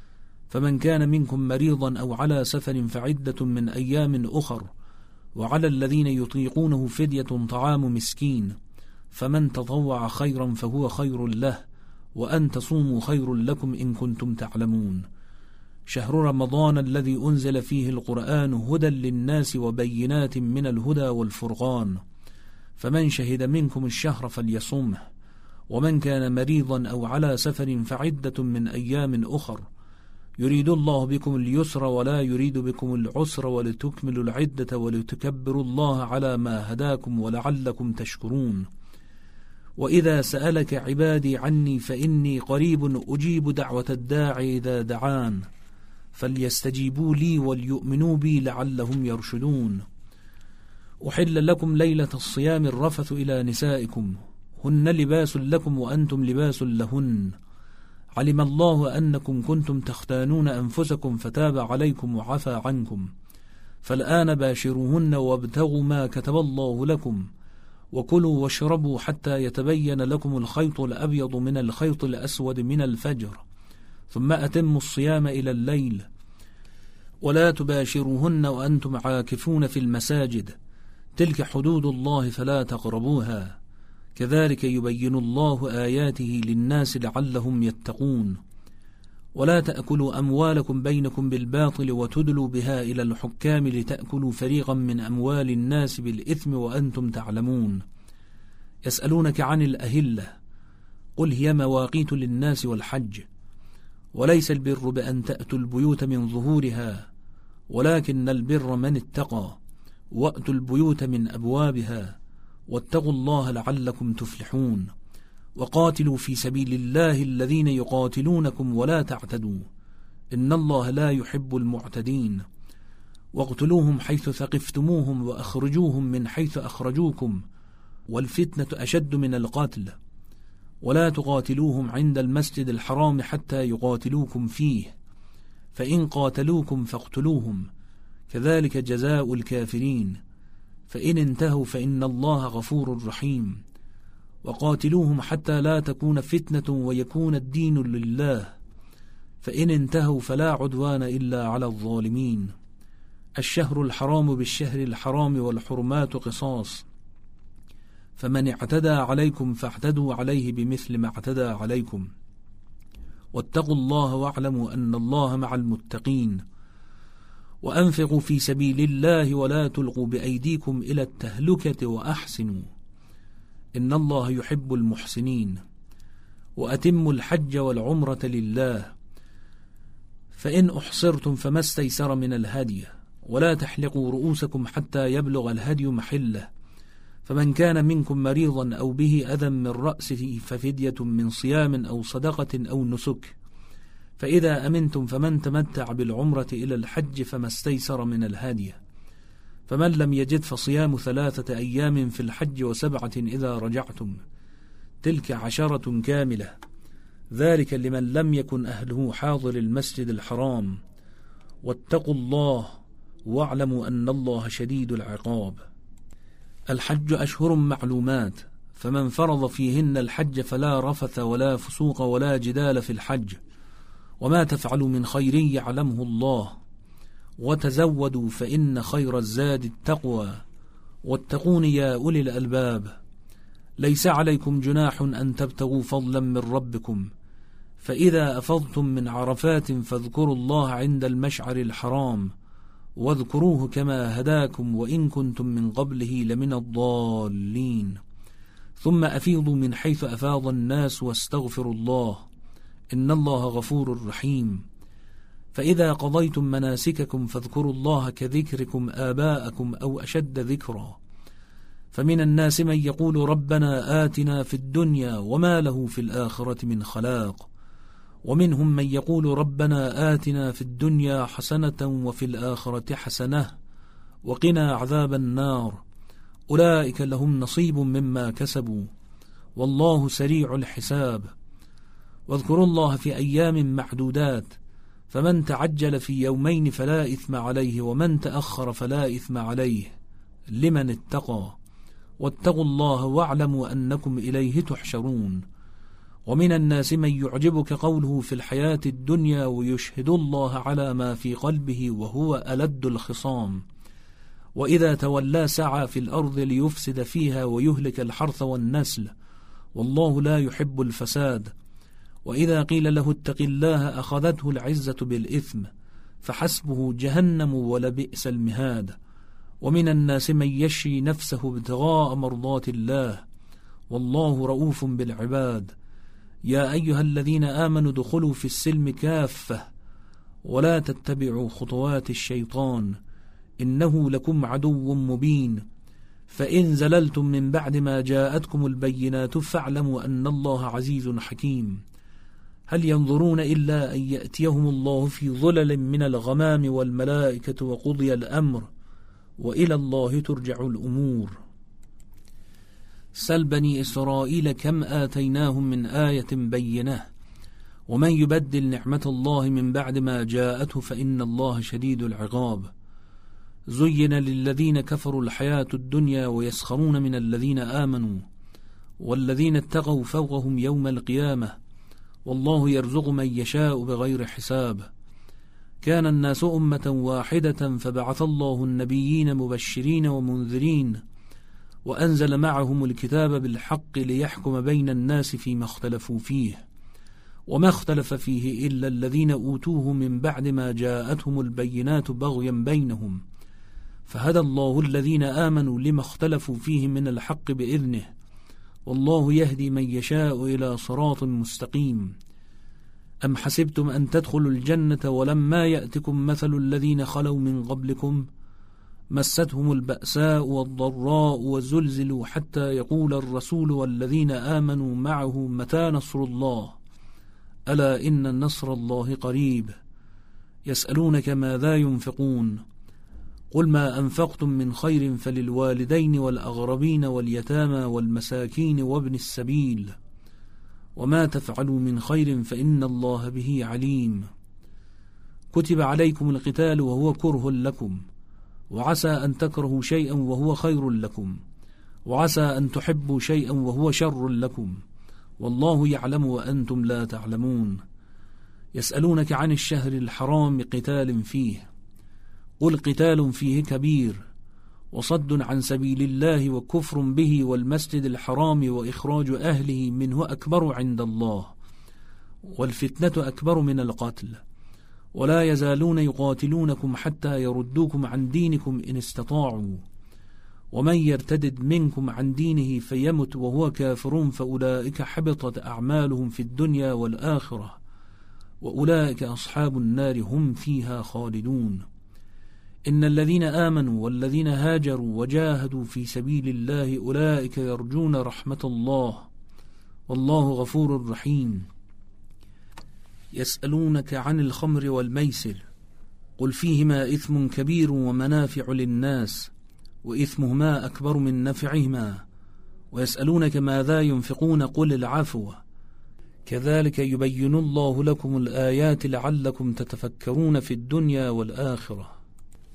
فمن كان منكم مريضا أو على سفر فعدة من أيام أخر وعلى الذين يطيقونه فدية طعام مسكين فمن تطوع خيرا فهو خير له وأن تصوموا خير لكم إن كنتم تعلمون. شهر رمضان الذي أنزل فيه القرآن هدى للناس وبينات من الهدى والفرقان فمن شهد منكم الشهر فليصمه ومن كان مريضا أو على سفر فعدة من أيام أخر يريد الله بكم اليسر ولا يريد بكم العسر ولتكملوا العدة ولتكبروا الله على ما هداكم ولعلكم تشكرون. وإذا سألك عبادي عني فإني قريب أجيب دعوة الداعي إذا دعان فليستجيبوا لي وليؤمنوا بي لعلهم يرشدون. أحل لكم ليلة الصيام الرفث إلى نسائكم هن لباس لكم وأنتم لباس لهن علم الله أنكم كنتم تختانون أنفسكم فتاب عليكم وعفى عنكم فالآن باشروهن وابتغوا ما كتب الله لكم وكلوا واشربوا حتى يتبين لكم الخيط الأبيض من الخيط الأسود من الفجر ثم أتموا الصيام إلى الليل ولا تباشروهن وأنتم عاكفون في المساجد تلك حدود الله فلا تقربوها كذلك يبين الله آياته للناس لعلهم يتقون. ولا تأكلوا أموالكم بينكم بالباطل وتدلوا بها إلى الحكام لتأكلوا فريقا من أموال الناس بالإثم وأنتم تعلمون. يسألونك عن الأهلة قل هي مواقيت للناس والحج وليس البر بأن تأتوا البيوت من ظهورها ولكن البر من اتقى وأتوا البيوت من أبوابها واتقوا الله لعلكم تفلحون. وقاتلوا في سبيل الله الذين يقاتلونكم ولا تعتدوا إن الله لا يحب المعتدين. واقتلوهم حيث ثقفتموهم وأخرجوهم من حيث أخرجوكم والفتنة أشد من القتل ولا تقاتلوهم عند المسجد الحرام حتى يقاتلوكم فيه فإن قاتلوكم فاقتلوهم كذلك جزاء الكافرين فإن انتهوا فإن الله غفور رحيم. وقاتلوهم حتى لا تكون فتنة ويكون الدين لله فإن انتهوا فلا عدوان إلا على الظالمين. الشهر الحرام بالشهر الحرام والحرمات قصاص فمن اعتدى عليكم فاعتدوا عليه بمثل ما اعتدى عليكم واتقوا الله واعلموا أن الله مع المتقين. وأنفقوا في سبيل الله ولا تلقوا بأيديكم إلى التهلكة وأحسنوا إن الله يحب المحسنين. وأتموا الحج والعمرة لله فإن أحصرتم فما استيسر من الهدي ولا تحلقوا رؤوسكم حتى يبلغ الهدي محله فمن كان منكم مريضا أو به أذى من رأسه ففدية من صيام أو صدقة أو نسك فإذا أمنتم فمن تمتع بالعمرة إلى الحج فما استيسر من الهدي فمن لم يجد فصيام 3 أيام في الحج و7 إذا رجعتم تلك 10 كاملة ذلك لمن لم يكن أهله حاضر المسجد الحرام. واتقوا الله واعلموا أن الله شديد العقاب. الحج أشهر معلومات، فمن فرض فيهن الحج فلا رفث ولا فسوق ولا جدال في الحج، وما تفعلوا من خير يعلمه الله، وتزودوا فإن خير الزاد التقوى، واتقون يا أولي الألباب. ليس عليكم جناح أن تبتغوا فضلا من ربكم، فإذا أفضتم من عرفات فاذكروا الله عند المشعر الحرام، واذكروه كما هداكم وإن كنتم من قبله لمن الضالين. ثم أفيضوا من حيث أفاض الناس واستغفروا الله، إن الله غفور رحيم. فإذا قضيتم مناسككم فاذكروا الله كذكركم آباءكم أو أشد ذكرا. فمن الناس من يقول ربنا آتنا في الدنيا وما له في الآخرة من خلاق، ومنهم من يقول ربنا آتنا في الدنيا حسنة وفي الآخرة حسنة وقنا عذاب النار. أولئك لهم نصيب مما كسبوا والله سريع الحساب. واذكروا الله في أيام معدودات، فمن تعجل في يومين فلا إثم عليه، ومن تأخر فلا إثم عليه، لمن اتقى. واتقوا الله واعلموا أنكم إليه تحشرون. ومن الناس من يعجبك قوله في الحياة الدنيا ويشهد الله على ما في قلبه وهو ألد الخصام، وإذا تولى سعى في الأرض ليفسد فيها ويهلك الحرث والنسل، والله لا يحب الفساد. وإذا قيل له اتق الله أخذته العزة بالإثم، فحسبه جهنم ولبئس المهاد. ومن الناس من يشري نفسه ابتغاء مرضات الله، والله رؤوف بالعباد. يا أيها الذين آمنوا ادخلوا في السلم كافة، ولا تتبعوا خطوات الشيطان، إنه لكم عدو مبين. فإن زللتم من بعد ما جاءتكم البينات فاعلموا أن الله عزيز حكيم. هل ينظرون إلا أن يأتيهم الله في ظلل من الغمام والملائكة وقضي الأمر، وإلى الله ترجع الأمور. سل بني إسرائيل كم آتيناهم من آية بينة، ومن يبدل نعمة الله من بعد ما جاءته فإن الله شديد العقاب. زين للذين كفروا الحياة الدنيا ويسخرون من الذين آمنوا، والذين اتقوا فوقهم يوم القيامة، والله يرزق من يشاء بغير حساب. كان الناس أمة واحدة فبعث الله النبيين مبشرين ومنذرين، وأنزل معهم الكتاب بالحق ليحكم بين الناس فيما اختلفوا فيه، وما اختلف فيه إلا الذين أوتوه من بعد ما جاءتهم البينات بغيا بينهم، فهدى الله الذين آمنوا لما اختلفوا فيه من الحق بإذنه، والله يهدي من يشاء إلى صراط مستقيم. أم حسبتم أن تدخلوا الجنة ولما يأتكم مثل الذين خلوا من قبلكم مستهم البأساء والضراء وزلزلوا حتى يقول الرسول والذين آمنوا معه متى نصر الله، ألا إن نصر الله قريب. يسألونك ماذا ينفقون، قل ما أنفقتم من خير فللوالدين والأغربين واليتامى والمساكين وابن السبيل، وما تفعلوا من خير فإن الله به عليم. كتب عليكم القتال وهو كره لكم، وعسى أن تكرهوا شيئا وهو خير لكم، وعسى أن تحبوا شيئا وهو شر لكم، والله يعلم وأنتم لا تعلمون. يسألونك عن الشهر الحرام قتال فيه، قل قتال فيه كبير، وصد عن سبيل الله وكفر به والمسجد الحرام وإخراج أهله منه أكبر عند الله، والفتنة أكبر من القتل، ولا يزالون يقاتلونكم حتى يردوكم عن دينكم إن استطاعوا، ومن يرتدد منكم عن دينه فيمت وهو كافر فأولئك حبطت أعمالهم في الدنيا والآخرة، وأولئك أصحاب النار هم فيها خالدون. إن الذين آمنوا والذين هاجروا وجاهدوا في سبيل الله أولئك يرجون رحمة الله، والله غفور رحيم. يسألونك عن الخمر والميسر، قل فيهما إثم كبير ومنافع للناس، وإثمهما أكبر من نفعهما، ويسألونك ماذا ينفقون قل العفو، كذلك يبين الله لكم الآيات لعلكم تتفكرون في الدنيا والآخرة.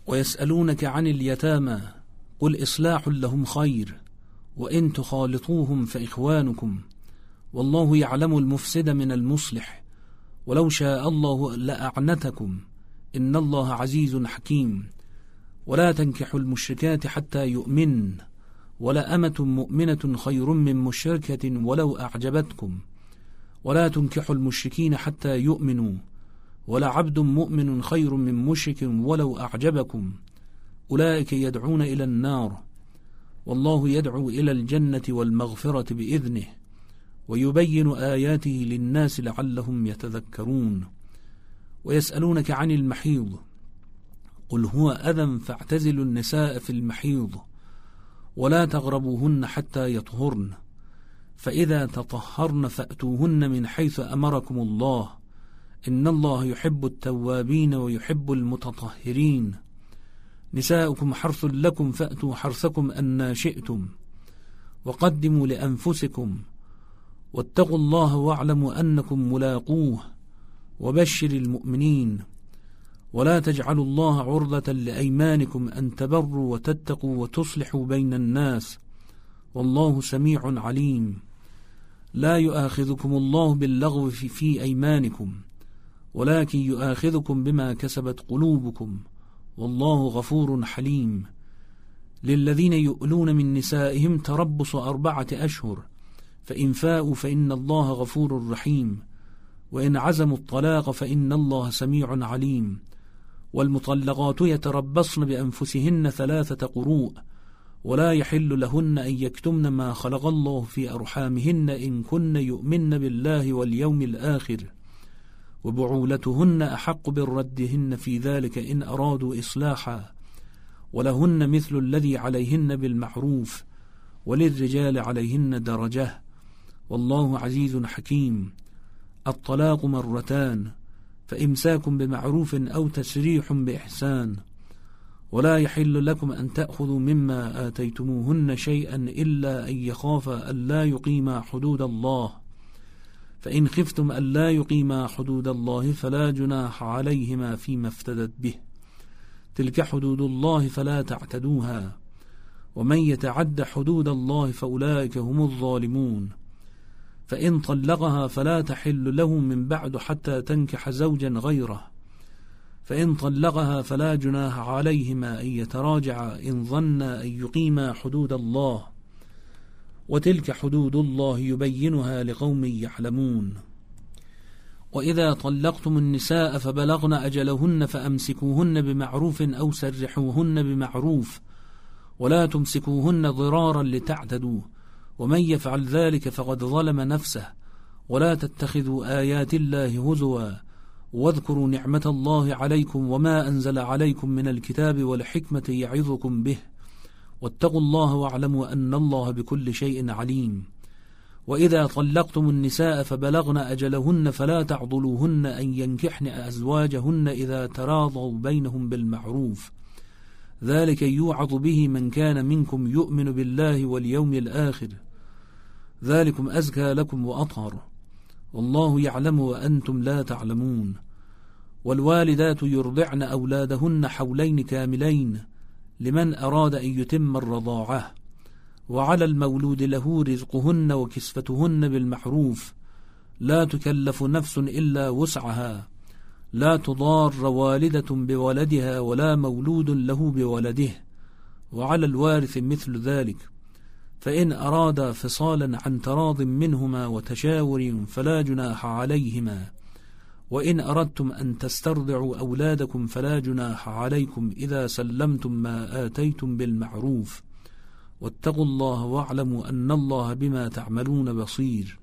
ويسألونك عن اليتامى قل إصلاح لهم خير وإن تخالطوهم فإخوانكم والله يعلم المفسد من المصلح ولو شاء الله لأعنتكم إن الله عزيز حكيم. ولا تنكحوا المشركات حتى يؤمن ولا أمة مؤمنة خير من مشركة ولو أعجبتكم ولا تنكحوا المشركين حتى يؤمنوا ولا عبد مؤمن خير من مشرك ولو أعجبكم أولئك يدعون إلى النار والله يدعو إلى الجنة والمغفرة بإذنه ويبين آياته للناس لعلهم يتذكرون. ويسألونك عن المحيض قل هو أذى فاعتزلوا النساء في المحيض ولا تغربوهن حتى يطهرن فإذا تطهرن فأتوهن من حيث أمركم الله إن الله يحب التوابين ويحب المتطهرين. نساؤكم حرث لكم فأتوا حرثكم أن شئتم وقدموا لأنفسكم واتقوا الله واعلموا أنكم ملاقوه وبشر المؤمنين. ولا تجعلوا الله عرضة لأيمانكم أن تبروا وتتقوا وتصلحوا بين الناس والله سميع عليم. لا يؤاخذكم الله باللغو في أيمانكم ولكن يؤاخذكم بما كسبت قلوبكم والله غفور حليم. للذين يؤلون من نسائهم تربص 4 أشهر فإن فاءوا فإن الله غفور رحيم وإن عزموا الطلاق فإن الله سميع عليم. والمطلقات يتربصن بأنفسهن 3 قروء ولا يحل لهن أن يكتمن ما خلق الله في أرحامهن إن كن يؤمن بالله واليوم الآخر وبعولتهن أحق بالردهن في ذلك إن أرادوا إصلاحا ولهن مثل الذي عليهن بالمعروف وللرجال عليهن درجة والله عزيز حكيم. الطلاق 2 فإمساك بمعروف أو تسريح بإحسان ولا يحل لكم أن تأخذوا مما آتيتموهن شيئا إلا أن يخافا ألا يقيما حدود الله فإن خفتم ألا يقيما حدود الله فلا جناح عليهما فيما افتدت به تلك حدود الله فلا تعتدوها ومن يتعد حدود الله فأولئك هم الظالمون. فإن طلقها فلا تحل له من بعد حتى تنكح زوجا غيره فإن طلقها فلا جناح عليهما أن يتراجعا إن ظنا أن يقيما حدود الله وتلك حدود الله يبينها لقوم يعلمون. وإذا طلقتم النساء فبلغن أجلهن فأمسكوهن بمعروف أو سرحوهن بمعروف ولا تمسكوهن ضرارا لتعتدوا ومن يفعل ذلك فقد ظلم نفسه. ولا تتخذوا آيات الله هزوا واذكروا نعمة الله عليكم وما أنزل عليكم من الكتاب والحكمة يعظكم به واتقوا الله واعلموا أن الله بكل شيء عليم. وإذا طلقتم النساء فبلغن أجلهن فلا تعضلوهن أن ينكحن أزواجهن إذا تراضوا بينهم بالمعروف ذلك يوعظ به من كان منكم يؤمن بالله واليوم الآخر ذلكم أزكى لكم وأطهر والله يعلم وأنتم لا تعلمون. والوالدات يرضعن أولادهن حولين كاملين لمن أراد أن يتم الرضاعة وعلى المولود له رزقهن وكسفتهن بالمعروف لا تكلف نفس إلا وسعها لا تضار والدة بولدها ولا مولود له بولده وعلى الوارث مثل ذلك فإن أرادا فصالا عن تراض منهما وتشاور فلا جناح عليهما وإن أردتم أن تسترضعوا أولادكم فلا جناح عليكم إذا سلمتم ما آتيتم بالمعروف واتقوا الله واعلموا أن الله بما تعملون بصير.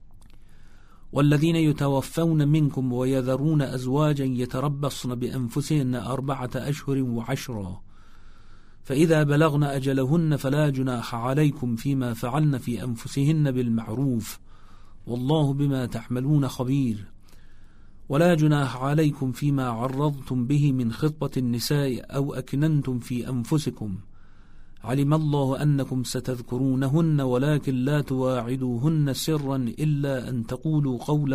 والذين يتوفون منكم ويذرون أزواجا يتربصن بأنفسهن 4 أشهر و10 فإذا بلغن أجلهن فلا جناح عليكم فيما فعلن في أنفسهن بالمعروف والله بما تعملون خبير. ولا جناح عليكم فيما عرضتم به من خطبة النساء أو أكننتم في أنفسكم علم الله أنكم ستذكرونهن ولكن لا تواعدوهن سرا إلا أن تقولوا قولا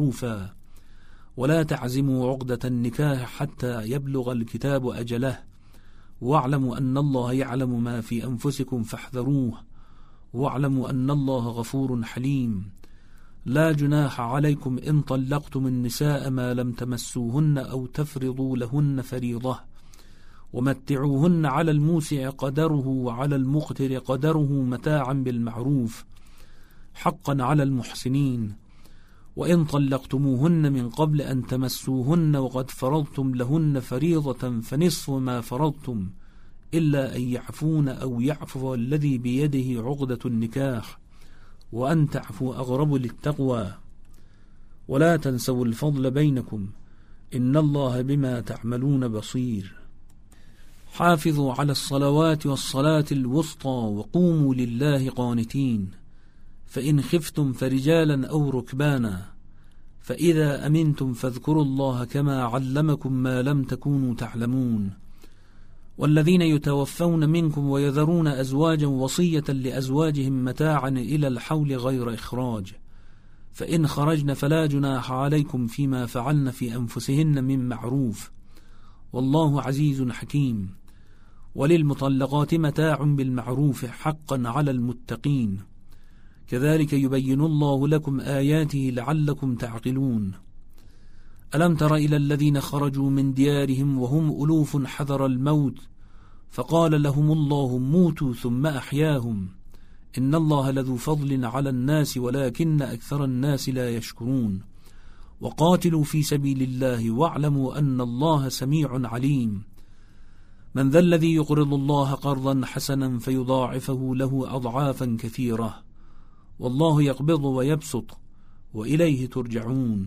معروفا ولا تعزموا عقدة النكاح حتى يبلغ الكتاب أجله واعلموا أن الله يعلم ما في أنفسكم فاحذروه واعلموا أن الله غفور حليم. لا جناح عليكم إن طلقتم النساء ما لم تمسوهن أو تفرضوا لهن فريضة ومتعوهن على الموسع قدره وعلى المقتر قدره متاعا بالمعروف حقا على المحسنين. وإن طلقتموهن من قبل أن تمسوهن وقد فرضتم لهن فريضة فنصف ما فرضتم إلا أن يعفون أو يعفو الذي بيده عقدة النكاح وأن تعفوا أقرب للتقوى. ولا تنسوا الفضل بينكم إن الله بما تعملون بصير. حافظوا على الصلوات والصلاة الوسطى وقوموا لله قانتين. فإن خفتم فرجالا أو ركبانا فإذا أمنتم فاذكروا الله كما علمكم ما لم تكونوا تعلمون. والذين يتوفون منكم ويذرون أزواجا وصية لأزواجهم متاعا إلى الحول غير إخراج فإن خرجن فلا جناح عليكم فيما فعلن في أنفسهن من معروف والله عزيز حكيم. وللمطلقات متاع بالمعروف حقا على المتقين. كذلك يبين الله لكم آياته لعلكم تعقلون. ألم تر إلى الذين خرجوا من ديارهم وهم ألوف حذر الموت فقال لهم الله موتوا ثم أحياهم إن الله لذو فضل على الناس ولكن أكثر الناس لا يشكرون. وقاتلوا في سبيل الله واعلموا أن الله سميع عليم. من ذا الذي يقرض الله قرضا حسنا فيضاعفه له أضعافا كثيرة والله يقبض ويبسط وإليه ترجعون.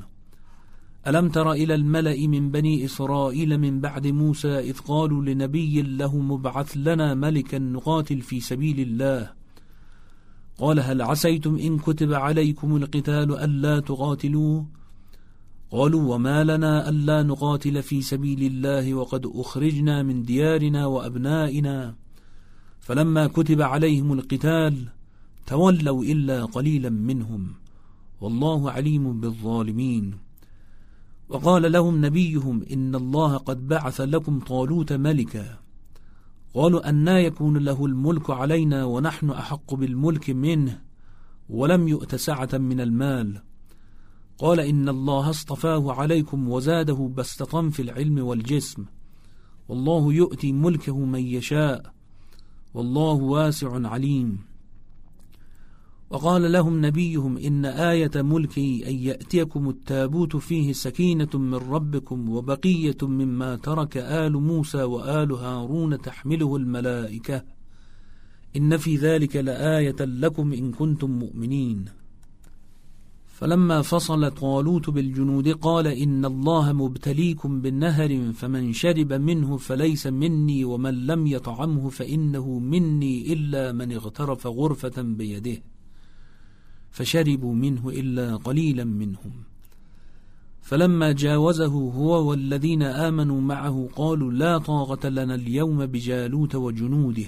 ألم تر إلى الملأ من بني إسرائيل من بعد موسى إذ قالوا لنبي له مبعث لنا ملكا نقاتل في سبيل الله قال هل عسيتم إن كتب عليكم القتال ألا تقاتلوا قالوا وما لنا ألا نقاتل في سبيل الله وقد أخرجنا من ديارنا وأبنائنا فلما كتب عليهم القتال تولوا إلا قليلا منهم والله عليم بالظالمين. وقال لهم نبيهم إن الله قد بعث لكم طالوت ملكا قالوا أنى يكون له الملك علينا ونحن أحق بالملك منه ولم يؤت سعة من المال قال إن الله اصطفاه عليكم وزاده بسطة في العلم والجسم والله يؤتي ملكه من يشاء والله واسع عليم. وقال لهم نبيهم إن آية ملكي أن يأتيكم التابوت فيه سكينة من ربكم وبقية مما ترك آل موسى وآل هارون تحمله الملائكة إن في ذلك لآية لكم إن كنتم مؤمنين. فلما فصل طالوت بالجنود قال إن الله مبتليكم بالنهر فمن شرب منه فليس مني ومن لم يطعمه فإنه مني إلا من اغترف غرفة بيده فشربوا منه إلا قليلا منهم. فلما جاوزه هو والذين آمنوا معه قالوا لا طاقة لنا اليوم بجالوت وجنوده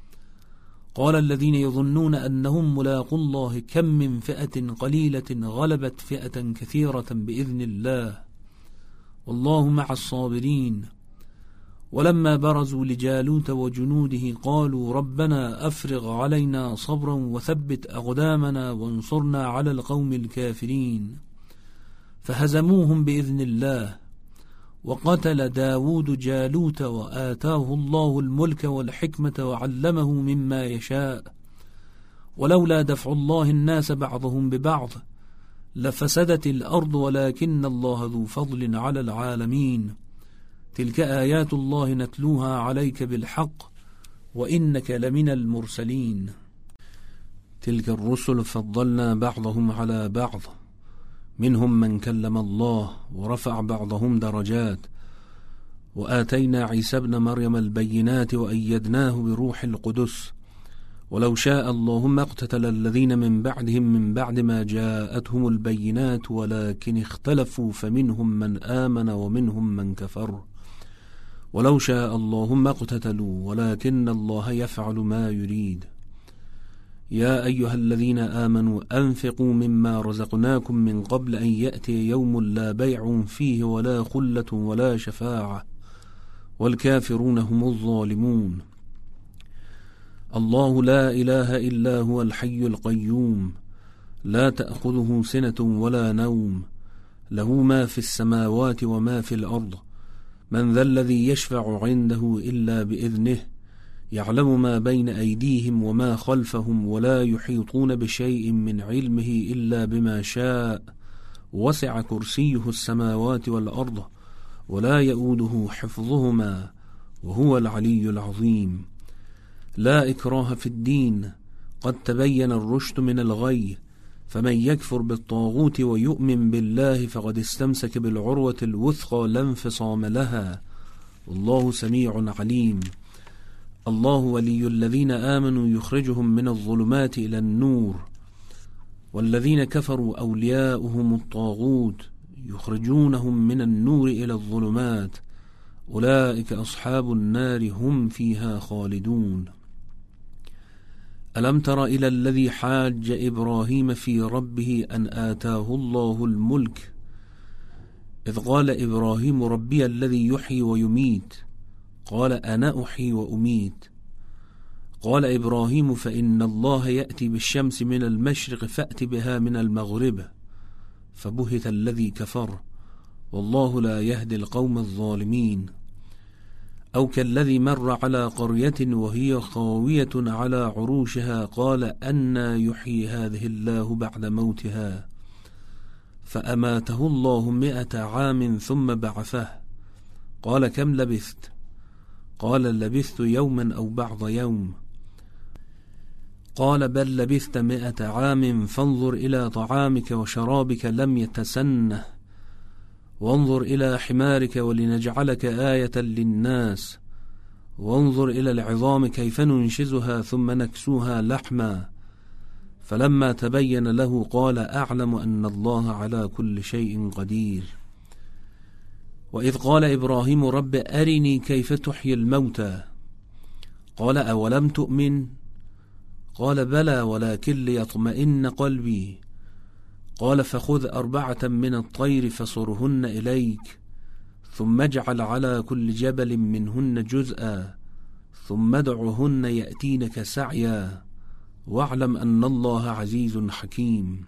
قال الذين يظنون أنهم ملاقوا الله كم من فئة قليلة غلبت فئة كثيرة بإذن الله والله مع الصابرين. ولما برزوا لجالوت وجنوده قالوا ربنا أفرغ علينا صبرا وثبت أقدامنا وانصرنا على القوم الكافرين فهزموهم بإذن الله. وقتل داود جالوت وآتاه الله الملك والحكمة وعلمه مما يشاء ولولا دفع الله الناس بعضهم ببعض لفسدت الأرض ولكن الله ذو فضل على العالمين. تلك آيات الله نتلوها عليك بالحق وإنك لمن المرسلين. تلك الرسل فضلنا بعضهم على بعض منهم من كلم الله ورفع بعضهم درجات وآتينا عيسى ابن مريم البينات وأيدناه بروح القدس ولو شاء الله ما اقتتل الذين من بعدهم من بعد ما جاءتهم البينات ولكن اختلفوا فمنهم من آمن ومنهم من كفر ولو شاء الله ما اقتتلوا ولكن الله يفعل ما يريد. يا أيها الذين آمنوا أنفقوا مما رزقناكم من قبل أن يأتي يوم لا بيع فيه ولا خلة ولا شفاعة والكافرون هم الظالمون. الله لا إله إلا هو الحي القيوم لا تأخذه سنة ولا نوم له ما في السماوات وما في الأرض من ذا الذي يشفع عنده إلا بإذنه يعلم ما بين أيديهم وما خلفهم ولا يحيطون بشيء من علمه إلا بما شاء وسع كرسيه السماوات والأرض ولا يؤوده حفظهما وهو العلي العظيم. لا إكراه في الدين قد تبين الرشد من الغي فمن يكفر بالطاغوت ويؤمن بالله فقد استمسك بالعروة الوثقى لا انفصام لها والله سميع عليم. الله ولي الذين آمنوا يخرجهم من الظلمات إلى النور والذين كفروا أولياؤهم الطاغوت يخرجونهم من النور إلى الظلمات أولئك أصحاب النار هم فيها خالدون. ألم تر إلى الذي حاج إبراهيم في ربه أن آتاه الله الملك إذ قال إبراهيم ربي الذي يحيي ويميت قال أنا أحيي وأميت قال إبراهيم فإن الله يأتي بالشمس من المشرق فأت بها من المغرب فبهت الذي كفر والله لا يهدي القوم الظالمين. أو كالذي مر على قرية وهي خاوية على عروشها قال أنى يحيي هذه الله بعد موتها فأماته الله 100 عام ثم بعثه قال كم لبثت قال لبثت يوما أو بعض يوم قال بل لبثت 100 عام فانظر إلى طعامك وشرابك لم يتسنه وانظر إلى حمارك ولنجعلك آية للناس وانظر إلى العظام كيف ننشزها ثم نكسوها لحما فلما تبين له قال أعلم أن الله على كل شيء قدير. وإذ قال إبراهيم رب أرني كيف تحيي الموتى قال أولم تؤمن قال بلى ولكن ليطمئن قلبي قال فخذ 4 من الطير فصرهن إليك ثم اجعل على كل جبل منهن جزءا ثم ادعهن يأتينك سعيا واعلم أن الله عزيز حكيم.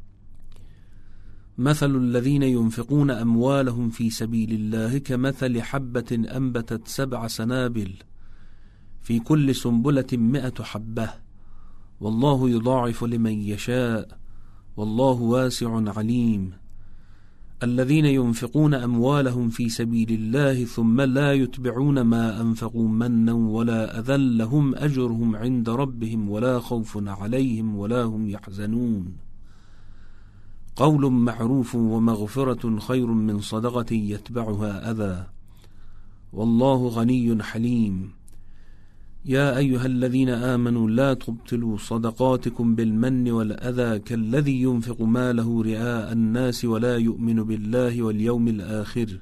مثل الذين ينفقون أموالهم في سبيل الله كمثل حبة أنبتت 7 سنابل في كل سنبلة 100 حبة والله يضاعف لمن يشاء والله واسع عليم. الذين ينفقون أموالهم في سبيل الله ثم لا يتبعون ما أنفقوا منا ولا أذى لهم أجرهم عند ربهم ولا خوف عليهم ولا هم يحزنون. قول معروف ومغفرة خير من صدقة يتبعها أذى والله غني حليم. يا أيها الذين آمنوا لا تبطلوا صدقاتكم بالمن والأذى كالذي ينفق ماله رئاء الناس ولا يؤمن بالله واليوم الآخر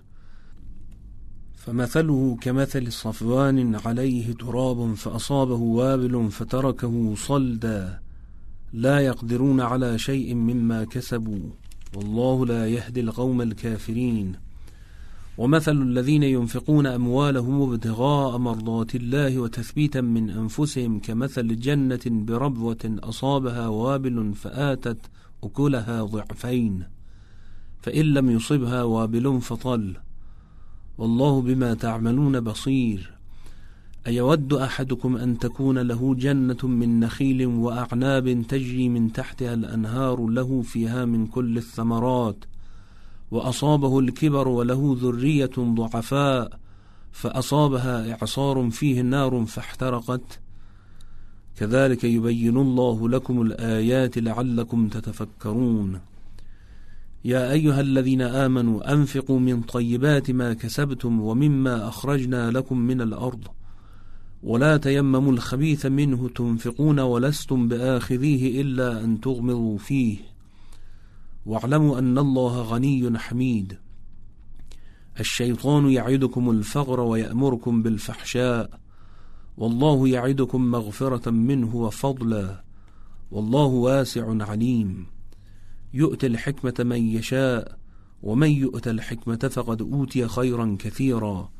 فمثله كمثل صفوان عليه تراب فأصابه وابل فتركه صلدا لا يقدرون على شيء مما كسبوا والله لا يهدي القوم الكافرين. ومثل الذين ينفقون أموالهم ابتغاء مرضات الله وتثبيتا من أنفسهم كمثل جنة بربوة أصابها وابل فآتت أكلها ضعفين فإن لم يصبها وابل فطل والله بما تعملون بصير. أيود أحدكم أن تكون له جنة من نخيل وأعناب تجري من تحتها الأنهار له فيها من كل الثمرات وأصابه الكبر وله ذرية ضعفاء فأصابها إعصار فيه نار فاحترقت كذلك يبين الله لكم الآيات لعلكم تتفكرون. يا أيها الذين آمنوا أنفقوا من طيبات ما كسبتم ومما أخرجنا لكم من الأرض ولا تيمموا الخبيث منه تنفقون ولستم بآخذيه إلا أن تغمضوا فيه واعلموا أن الله غني حميد. الشيطان يعدكم الفقر ويأمركم بالفحشاء والله يعدكم مغفرة منه وفضلا والله واسع عليم. يؤتي الحكمة من يشاء ومن يؤت الحكمة فقد أوتي خيرا كثيرا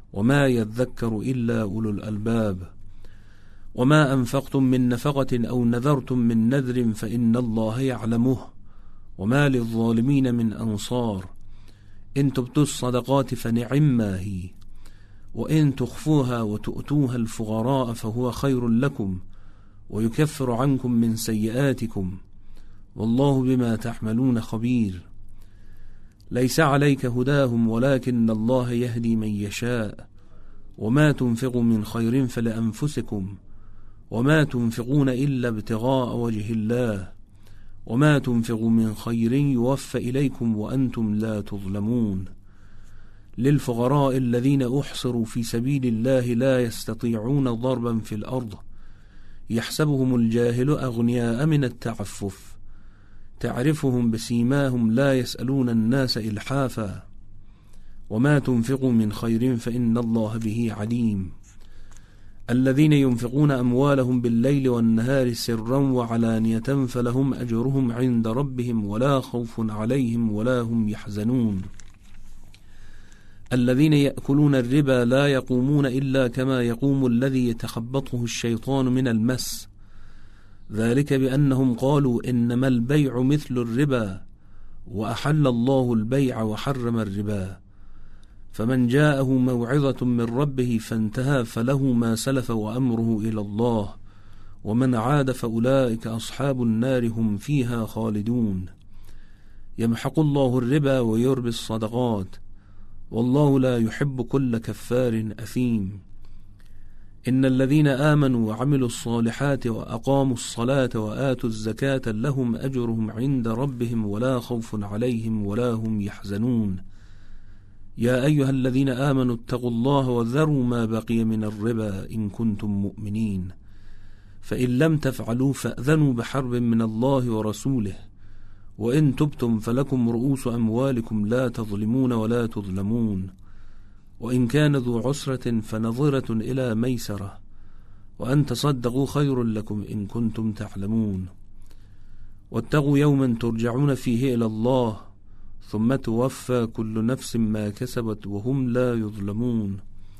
وما يذكر إلا أولو الألباب. وما أنفقتم من نفقة أو نذرتم من نذر فإن الله يعلمه وما للظالمين من أنصار. إن تبدوا الصدقات فنعما هي، وإن تخفوها وتؤتوها الفقراء فهو خير لكم ويكفر عنكم من سيئاتكم والله بما تعملون خبير. ليس عليك هداهم ولكن الله يهدي من يشاء. وما تنفقوا من خير فلأنفسكم وما تنفقون إلا ابتغاء وجه الله وما تنفقوا من خير يوفى إليكم وأنتم لا تظلمون. للفقراء الذين أحصروا في سبيل الله لا يستطيعون ضربا في الأرض يحسبهم الجاهل أغنياء من التعفف تعرفهم بسيماهم لا يسألون الناس إلحافا. وما تنفقوا من خير فإن الله به عليم. الذين ينفقون أموالهم بالليل والنهار سرا وعلانية فلهم أجرهم عند ربهم ولا خوف عليهم ولا هم يحزنون. الذين يأكلون الربا لا يقومون إلا كما يقوم الذي يتخبطه الشيطان من المس، ذلك بأنهم قالوا إنما البيع مثل الربا وأحل الله البيع وحرم الربا. فمن جاءه موعظة من ربه فانتهى فله ما سلف وأمره إلى الله ومن عاد فأولئك أصحاب النار هم فيها خالدون. يمحق الله الربا ويربي الصدقات والله لا يحب كل كفار أثيم. إن الذين آمنوا وعملوا الصالحات وأقاموا الصلاة وآتوا الزكاة لهم أجرهم عند ربهم ولا خوف عليهم ولا هم يحزنون. يا أيها الذين آمنوا اتقوا الله وذروا ما بقي من الربا إن كنتم مؤمنين فإن لم تفعلوا فأذنوا بحرب من الله ورسوله وإن تبتم فلكم رؤوس أموالكم لا تظلمون ولا تظلمون. وإن كان ذو عسرة فنظرة إلى ميسرة وأن تصدقوا خير لكم إن كنتم تعلمون. واتقوا يوما ترجعون فيه إلى الله ثم توفى كل نفس ما كسبت وهم لا يظلمون.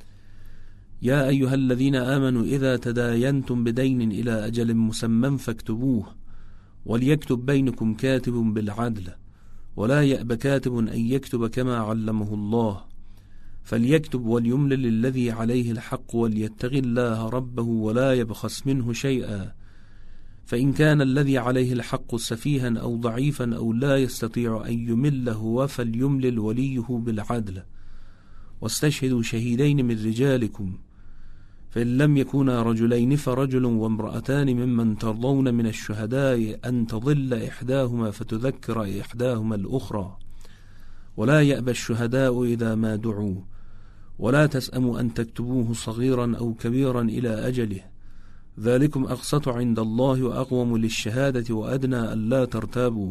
يا أيها الذين آمنوا إذا تداينتم بدين إلى أجل مسمى فاكتبوه وليكتب بينكم كاتب بالعدل ولا يأب كاتب أن يكتب كما علمه الله فليكتب وليملل الذي عليه الحق وليتق الله ربه ولا يبخس منه شيئا. فإن كان الذي عليه الحق سفيها أو ضعيفا أو لا يستطيع أن يمل هو فليملل وليه بالعدل واستشهدوا شهيدين من رجالكم فإن لم يكونا رجلين فرجل وامرأتان ممن ترضون من الشهداء أن تضل إحداهما فتذكر إحداهما الأخرى ولا يأبى الشهداء إذا ما دعوا ولا تسأموا أن تكتبوه صغيرا أو كبيرا إلى أجله ذلكم أقسط عند الله وأقوم للشهادة وأدنى ألا ترتابوا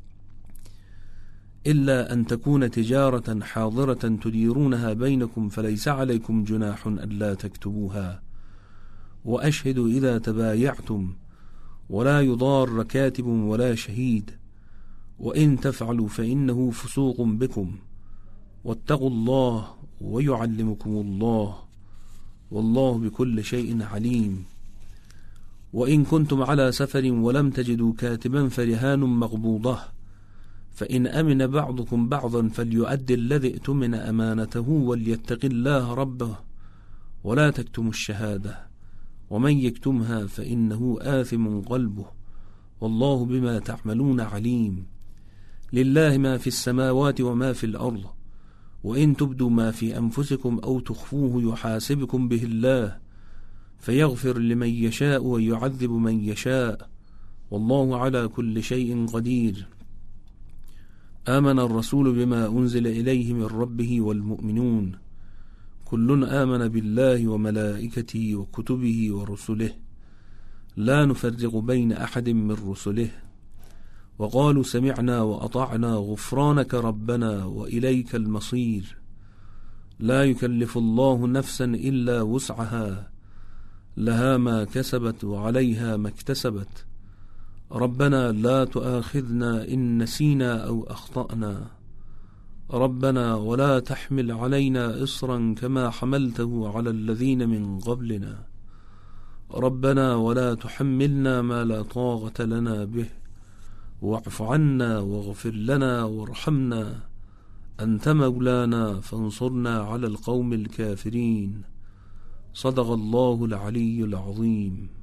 إلا أن تكون تجارة حاضرة تديرونها بينكم فليس عليكم جناح ألا تكتبوها وأشهدوا إذا تبايعتم ولا يضار كاتب ولا شهيد وإن تفعلوا فإنه فسوق بكم واتقوا الله ويعلمكم الله والله بكل شيء عليم. وإن كنتم على سفر ولم تجدوا كاتبا فرهان مقبوضة فإن أمن بعضكم بعضا فليؤدي الذي ائتمن أمانته وليتق الله ربه ولا تكتموا الشهادة ومن يكتمها فإنه آثم قلبه والله بما تعملون عليم. لله ما في السماوات وما في الأرض وإن تبدوا ما في أنفسكم أو تخفوه يحاسبكم به الله فيغفر لمن يشاء ويعذب من يشاء والله على كل شيء قدير. آمن الرسول بما أنزل إليه من ربه والمؤمنون كل آمن بالله وملائكته وكتبه ورسله لا نفرق بين أحد من رسله وقالوا سمعنا وأطعنا غفرانك ربنا وإليك المصير. لا يكلف الله نفسا إلا وسعها لها ما كسبت وعليها ما اكتسبت ربنا لا تؤاخذنا إن نسينا أو أخطأنا ربنا ولا تحمل علينا إصرا كما حملته على الذين من قبلنا ربنا ولا تحملنا ما لا طاقة لنا به واعف عنا واغفر لنا وارحمنا أنت مولانا فانصرنا على القوم الكافرين. صدق الله العلي العظيم.